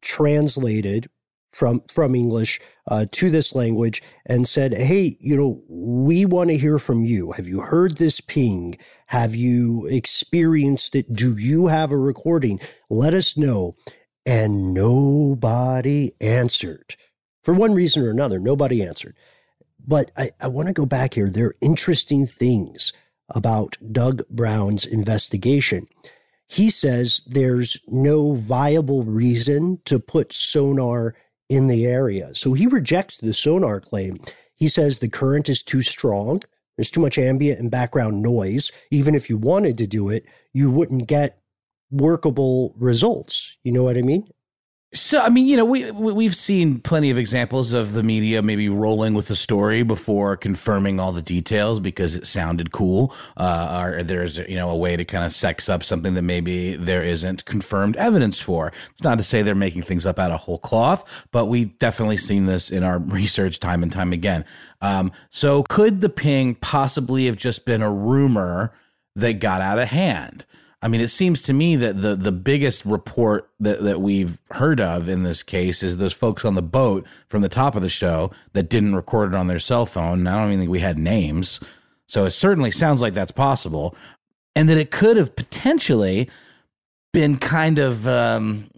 translated from from English uh, to this language and said, hey, you know, we want to hear from you. Have you heard this ping? Have you experienced it? Do you have a recording? Let us know. and nobody answered. For one reason or another, nobody answered. But I, I want to go back here. There are interesting things about Doug Brown's investigation. He says there's no viable reason to put sonar in the area. So he rejects the sonar claim. He says the current is too strong. There's too much ambient and background noise. Even if you wanted to do it, you wouldn't get workable results. You know what I mean? So, I mean, you know, we, we've seen plenty of examples of the media maybe rolling with the story before confirming all the details because it sounded cool. Uh, or there's, you know, a way to kind of sex up something that maybe there isn't confirmed evidence for. It's not to say they're making things up out of whole cloth, but we've definitely seen this in our research time and time again. Um, so could the ping possibly have just been a rumor that got out of hand? I mean, it seems to me that the, the biggest report that, that we've heard of in this case is those folks on the boat from the top of the show that didn't record it on their cell phone. I don't even think we had names. So it certainly sounds like that's possible. And that it could have potentially been kind of, um,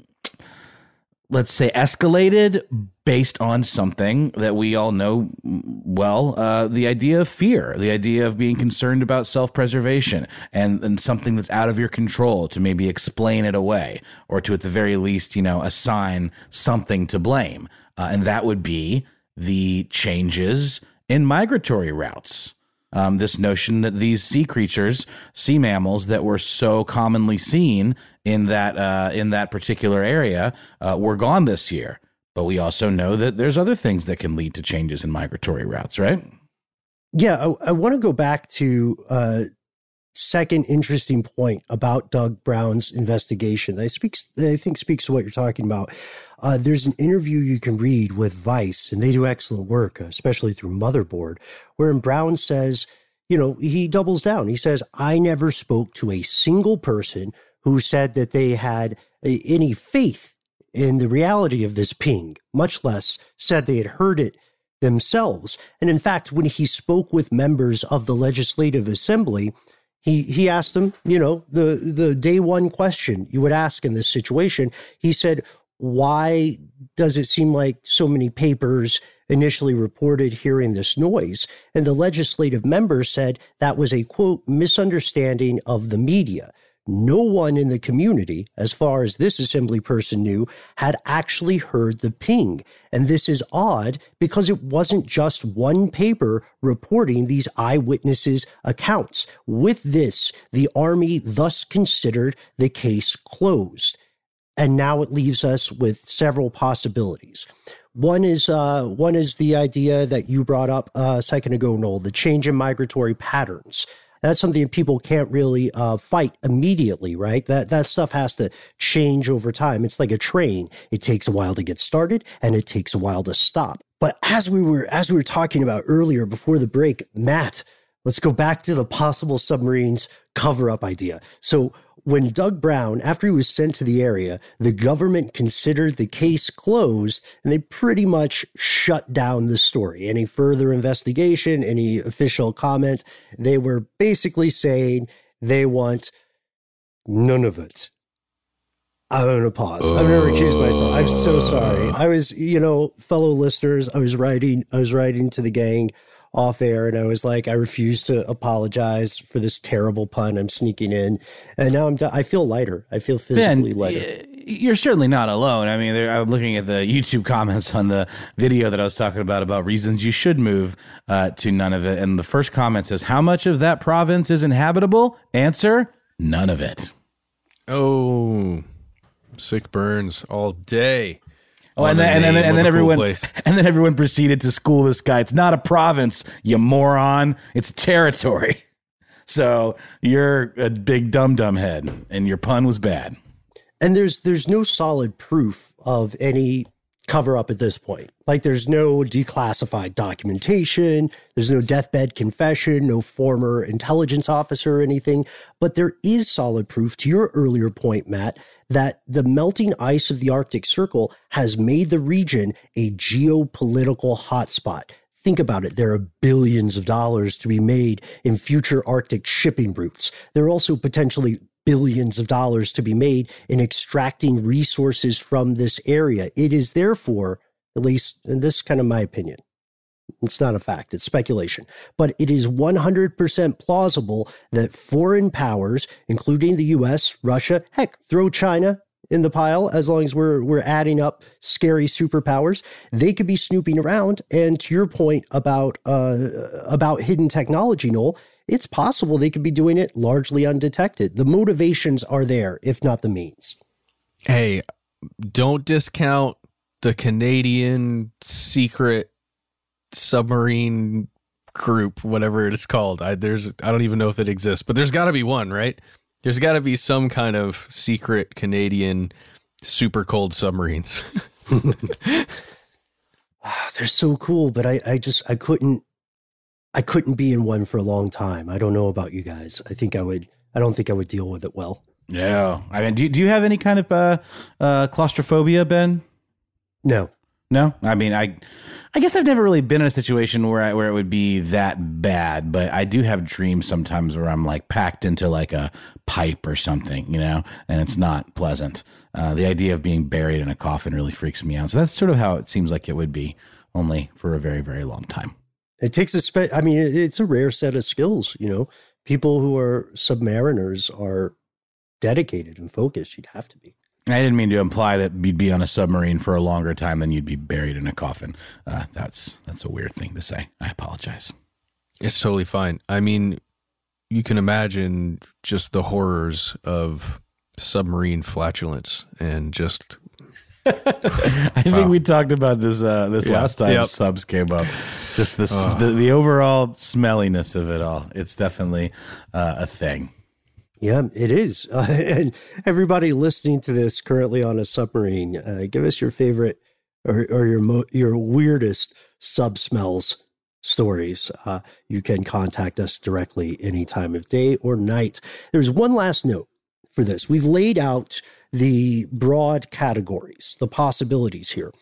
let's say, escalated based on something that we all know well, uh, the idea of fear, the idea of being concerned about self-preservation and, and something that's out of your control to maybe explain it away or to, at the very least, you know, assign something to blame. Uh, and that would be the changes in migratory routes. Um, this notion that these sea creatures, sea mammals that were so commonly seen in that uh, in that particular area uh, were gone this year. But we also know that there's other things that can lead to changes in migratory routes, right? Yeah, I, I want to go back to uh, second interesting point about Doug Brown's investigation. That speaks, I think speaks to what you're talking about. Uh, there's an interview you can read with Vice, and they do excellent work, especially through Motherboard, wherein Brown says, you know, he doubles down. He says, I never spoke to a single person who said that they had a, any faith in the reality of this ping, much less said they had heard it themselves. And in fact, when he spoke with members of the Legislative Assembly, he he asked them, you know, the, the day one question you would ask in this situation. He said, why does it seem like so many papers initially reported hearing this noise? And the legislative member said that was a, quote, misunderstanding of the media. No one in the community, as far as this assembly person knew, had actually heard the ping. And this is odd because it wasn't just one paper reporting these eyewitnesses' accounts. With this, the Army thus considered the case closed. And now it leaves us with several possibilities. One is uh, one is the idea that you brought up uh, a second ago, Noel, the change in migratory patterns. That's something that people can't really uh, fight immediately, right? That that stuff has to change over time. It's like a train. It takes a while to get started, and it takes a while to stop. But as we were as we were talking about earlier before the break, Matt, let's go back to the possible submarines cover-up idea. So when Doug Brown, after he was sent to the area, the government considered the case closed, and they pretty much shut down the story. Any further investigation, any official comment, they were basically saying they want none of it. I'm going to pause. I'm going to recuse myself. I'm so sorry. I was, you know, fellow listeners, I was writing, I was writing to the gang off air, and I was like, I refuse to apologize for this terrible pun I'm sneaking in. And now I'm done. I feel lighter. I feel physically Ben, lighter. You're certainly not alone. I mean, I'm looking at the YouTube comments on the video that I was talking about, about reasons you should move uh, to Nunavut. And the first comment says, how much of that province is inhabitable? Answer, none of it. Oh, sick burns all day. Oh, and then, and then, and then everyone, cool and then everyone proceeded to school this guy. It's not a province, you moron. It's territory. So you're a big dum dum head, and your pun was bad. And there's there's no solid proof of any cover up at this point. Like, there's no declassified documentation, there's no deathbed confession, no former intelligence officer or anything. But there is solid proof, to your earlier point, Matt, that the melting ice of the Arctic Circle has made the region a geopolitical hotspot. Think about it. There are billions of dollars to be made in future Arctic shipping routes. There are also potentially billions of dollars to be made in extracting resources from this area. It is therefore, at least, and this is kind of my opinion, it's not a fact, it's speculation, but it is one hundred percent plausible that foreign powers, including the U S, Russia, heck, throw China in the pile as long as we're we're adding up scary superpowers, they could be snooping around. And to your point about uh, about hidden technology, Noel, it's possible they could be doing it largely undetected. The motivations are there, if not the means. Hey, don't discount the Canadian secret submarine group, whatever it is called. I there's I don't even know if it exists, but there's got to be one, right? There's got to be some kind of secret Canadian super cold submarines. They're so cool, but I, I just I couldn't I couldn't be in one for a long time. I don't know about you guys. I think I would. I don't think I would deal with it well. No, I mean, do do you have any kind of uh, uh, claustrophobia, Ben? No. No, I mean, I, I guess I've never really been in a situation where I, where it would be that bad, but I do have dreams sometimes where I'm like packed into like a pipe or something, you know, and it's not pleasant. Uh, the idea of being buried in a coffin really freaks me out. So that's sort of how it seems like it would be, only for a very, very long time. It takes a spe- I mean, it's a rare set of skills, you know. People who are submariners are dedicated and focused. You'd have to be. I didn't mean to imply that you'd be on a submarine for a longer time than you'd be buried in a coffin. Uh, that's that's a weird thing to say. I apologize. It's totally fine. I mean, you can imagine just the horrors of submarine flatulence and just... I think wow. we talked about this uh, this yeah. last time yep. subs came up. Just the, oh. the, the overall smelliness of it all. It's definitely uh, a thing. Yeah, it is. Uh, and everybody listening to this currently on a submarine, uh, give us your favorite or, or your mo- your weirdest sub smells stories. Uh, you can contact us directly any time of day or night. There's one last note for this. We've laid out the broad categories, the possibilities here.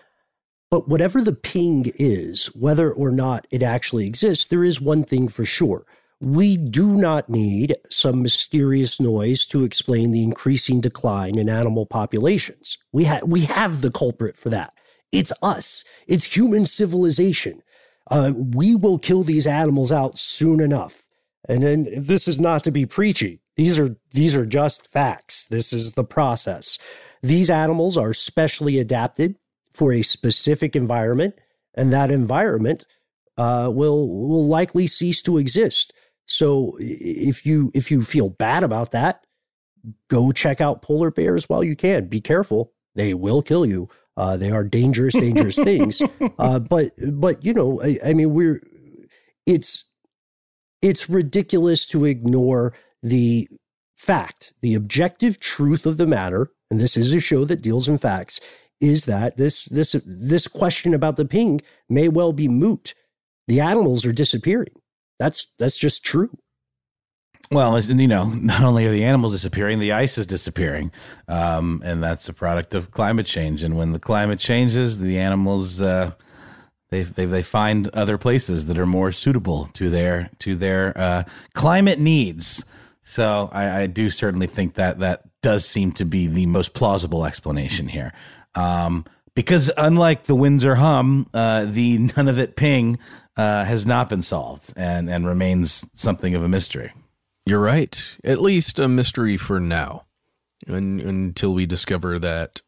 But whatever the ping is, whether or not it actually exists, there is one thing for sure. We do not need some mysterious noise to explain the increasing decline in animal populations. We, ha- we have the culprit for that. It's us. It's human civilization. Uh, we will kill these animals out soon enough. And then this is not to be preachy. These are these are just facts. This is the process. These animals are specially adapted for a specific environment, and that environment uh, will will likely cease to exist. So if you if you feel bad about that, go check out polar bears while you can. Be careful; they will kill you. Uh, they are dangerous, dangerous things. Uh, but but you know, I, I mean, we're it's it's ridiculous to ignore the fact, the objective truth of the matter. And this is a show that deals in facts. Is that this this this question about the ping may well be moot. The animals are disappearing. That's that's just true. Well, you know, not only are the animals disappearing, the ice is disappearing, um, and that's a product of climate change. And when the climate changes, the animals uh, they they they find other places that are more suitable to their to their uh, climate needs. So I, I do certainly think that that does seem to be the most plausible explanation here. Um, because unlike the Windsor hum, uh, the none of it ping uh, has not been solved and, and remains something of a mystery. You're right. At least a mystery for now, un- until we discover that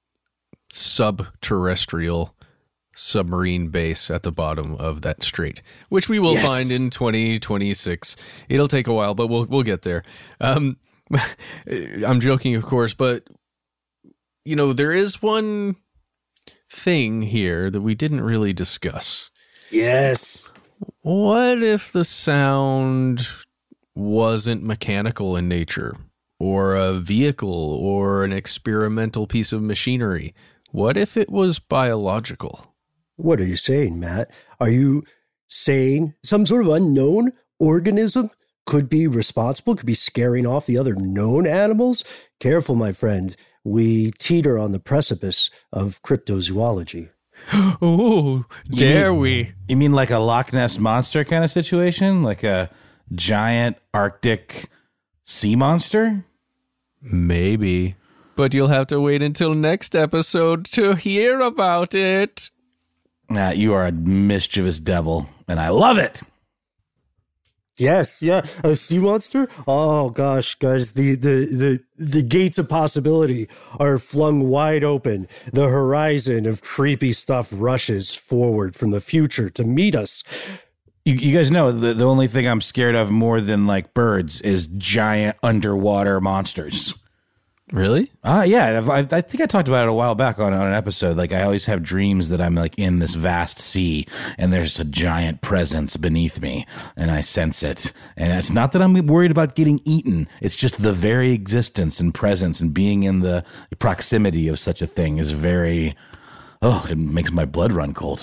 sub-terrestrial submarine base at the bottom of that strait, which we will yes. find in twenty twenty-six. It'll take a while, but we'll we'll get there. Um, I'm joking, of course, but you know, there is one thing here that we didn't really discuss. Yes. What if the sound wasn't mechanical in nature, or a vehicle, or an experimental piece of machinery? What if it was biological? What are you saying, Matt? Are you saying some sort of unknown organism could be responsible, could be scaring off the other known animals? Careful, my friend. We teeter on the precipice of cryptozoology. Oh, dare mean, we? You mean like a Loch Ness monster kind of situation? Like a giant Arctic sea monster? Maybe. But you'll have to wait until next episode to hear about it. Uh, you are a mischievous devil, and I love it. Yes, yeah, a sea monster. Oh gosh, guys, the, the the the gates of possibility are flung wide open. The horizon of creepy stuff rushes forward from the future to meet us. You, you guys know the the only thing I'm scared of more than like birds is giant underwater monsters. Really? Uh, yeah, I, I think I talked about it a while back on, on an episode. Like, I always have dreams that I'm, like, in this vast sea, and there's a giant presence beneath me, and I sense it. And it's not that I'm worried about getting eaten. It's just the very existence and presence and being in the proximity of such a thing is very, oh, it makes my blood run cold.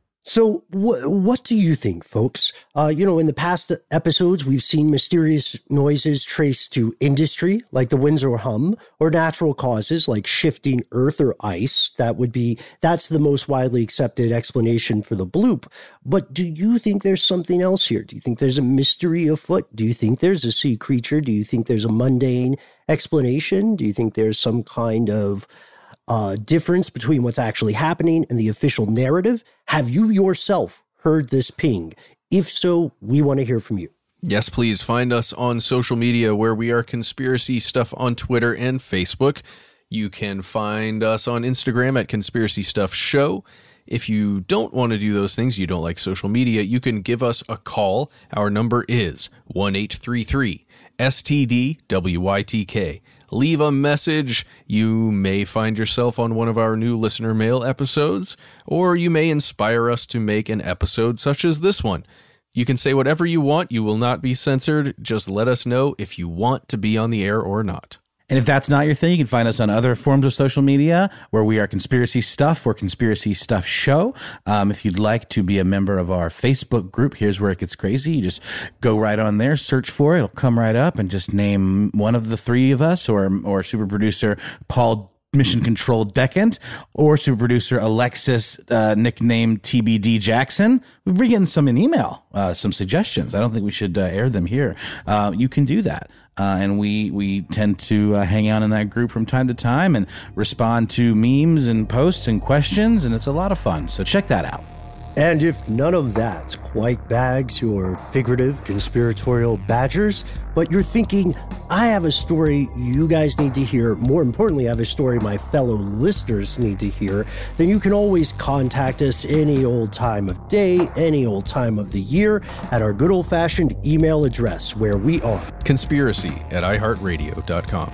So wh- what do you think, folks? Uh, you know, in the past episodes, we've seen mysterious noises traced to industry, like the Windsor hum, or natural causes like shifting earth or ice. That would be, that's the most widely accepted explanation for the bloop. But do you think there's something else here? Do you think there's a mystery afoot? Do you think there's a sea creature? Do you think there's a mundane explanation? Do you think there's some kind of Uh, difference between what's actually happening and the official narrative? Have you yourself heard this ping? If so, we want to hear from you. Yes, please find us on social media where we are Conspiracy Stuff on Twitter and Facebook. You can find us on Instagram at Conspiracy Stuff Show. If you don't want to do those things, you don't like social media, you can give us a call. Our number is one eight three three S T D W Y T K. Leave a message. You may find yourself on one of our new listener mail episodes, or you may inspire us to make an episode such as this one. You can say whatever you want. You will not be censored. Just let us know if you want to be on the air or not. And if that's not your thing, you can find us on other forms of social media where we are Conspiracy Stuff or Conspiracy Stuff Show. Um, if you'd like to be a member of our Facebook group, here's where it gets crazy. You just go right on there, search for it. It'll come right up, and just name one of the three of us or, or super producer Paul Mission Control Decant or super producer Alexis, uh, nicknamed T B D Jackson. We've been getting some in email, uh, some suggestions. I don't think we should uh, air them here. Uh, you can do that. Uh, and we we tend to uh, hang out in that group from time to time and respond to memes and posts and questions, and it's a lot of fun. So check that out. And if none of that quite bags your figurative conspiratorial badgers, but you're thinking, I have a story you guys need to hear, more importantly, I have a story my fellow listeners need to hear, then you can always contact us any old time of day, any old time of the year at our good old-fashioned email address, where we are conspiracy at i heart radio dot com.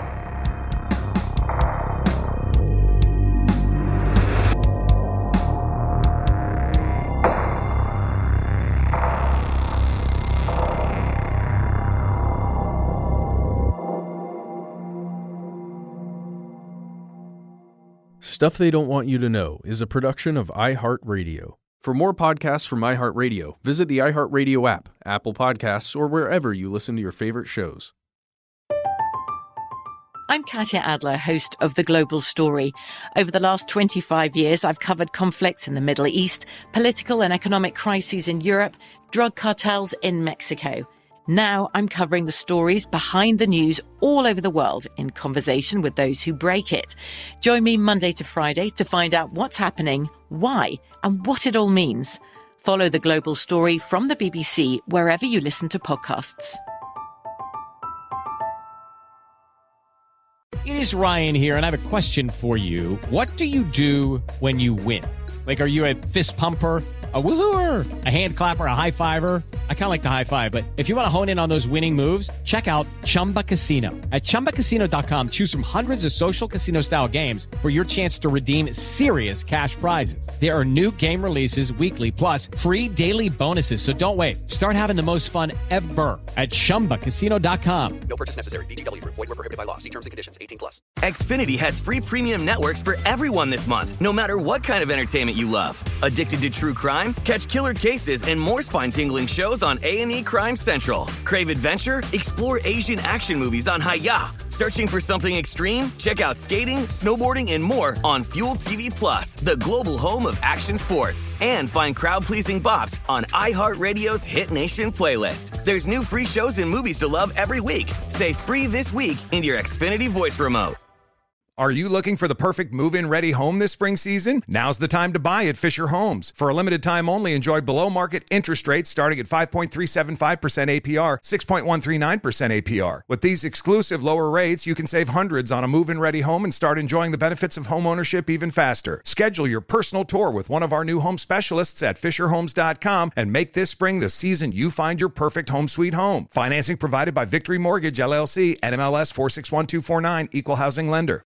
Stuff They Don't Want You to Know is a production of iHeartRadio. For more podcasts from iHeartRadio, visit the iHeartRadio app, Apple Podcasts, or wherever you listen to your favorite shows. I'm Katya Adler, host of The Global Story. Over the last twenty-five years, I've covered conflicts in the Middle East, political and economic crises in Europe, drug cartels in Mexico. Now I'm covering the stories behind the news all over the world in conversation with those who break it. Join me Monday to Friday to find out what's happening, why, and what it all means. Follow The Global Story from the B B C wherever you listen to podcasts. It is Ryan here, and I have a question for you. What do you do when you win? Like, are you a fist pumper, a woohooer, a hand clapper, a high fiver? I kind of like the high five, but if you want to hone in on those winning moves, check out Chumba Casino. At chumba casino dot com, choose from hundreds of social casino style games for your chance to redeem serious cash prizes. There are new game releases weekly, plus free daily bonuses. So don't wait. Start having the most fun ever at chumba casino dot com. No purchase necessary. V G W Group. Void where prohibited by law. See terms and conditions. eighteen plus. Xfinity has free premium networks for everyone this month, no matter what kind of entertainment you love. Addicted to true crime? Catch killer cases and more spine-tingling shows on A and E Crime Central. Crave adventure? Explore Asian action movies on Hi-Ya. Searching for something extreme? Check out skating, snowboarding, and more on Fuel T V Plus, the global home of action sports. And find crowd-pleasing bops on iHeartRadio's Hit Nation playlist. There's new free shows and movies to love every week. Say free this week in your Xfinity voice remote. Are you looking for the perfect move-in ready home this spring season? Now's the time to buy at Fisher Homes. For a limited time only, enjoy below-market interest rates starting at five point three seven five percent A P R, six point one three nine percent A P R. With these exclusive lower rates, you can save hundreds on a move-in ready home and start enjoying the benefits of home ownership even faster. Schedule your personal tour with one of our new home specialists at fisher homes dot com and make this spring the season you find your perfect home sweet home. Financing provided by Victory Mortgage, L L C, N M L S four six one two four nine, Equal Housing Lender.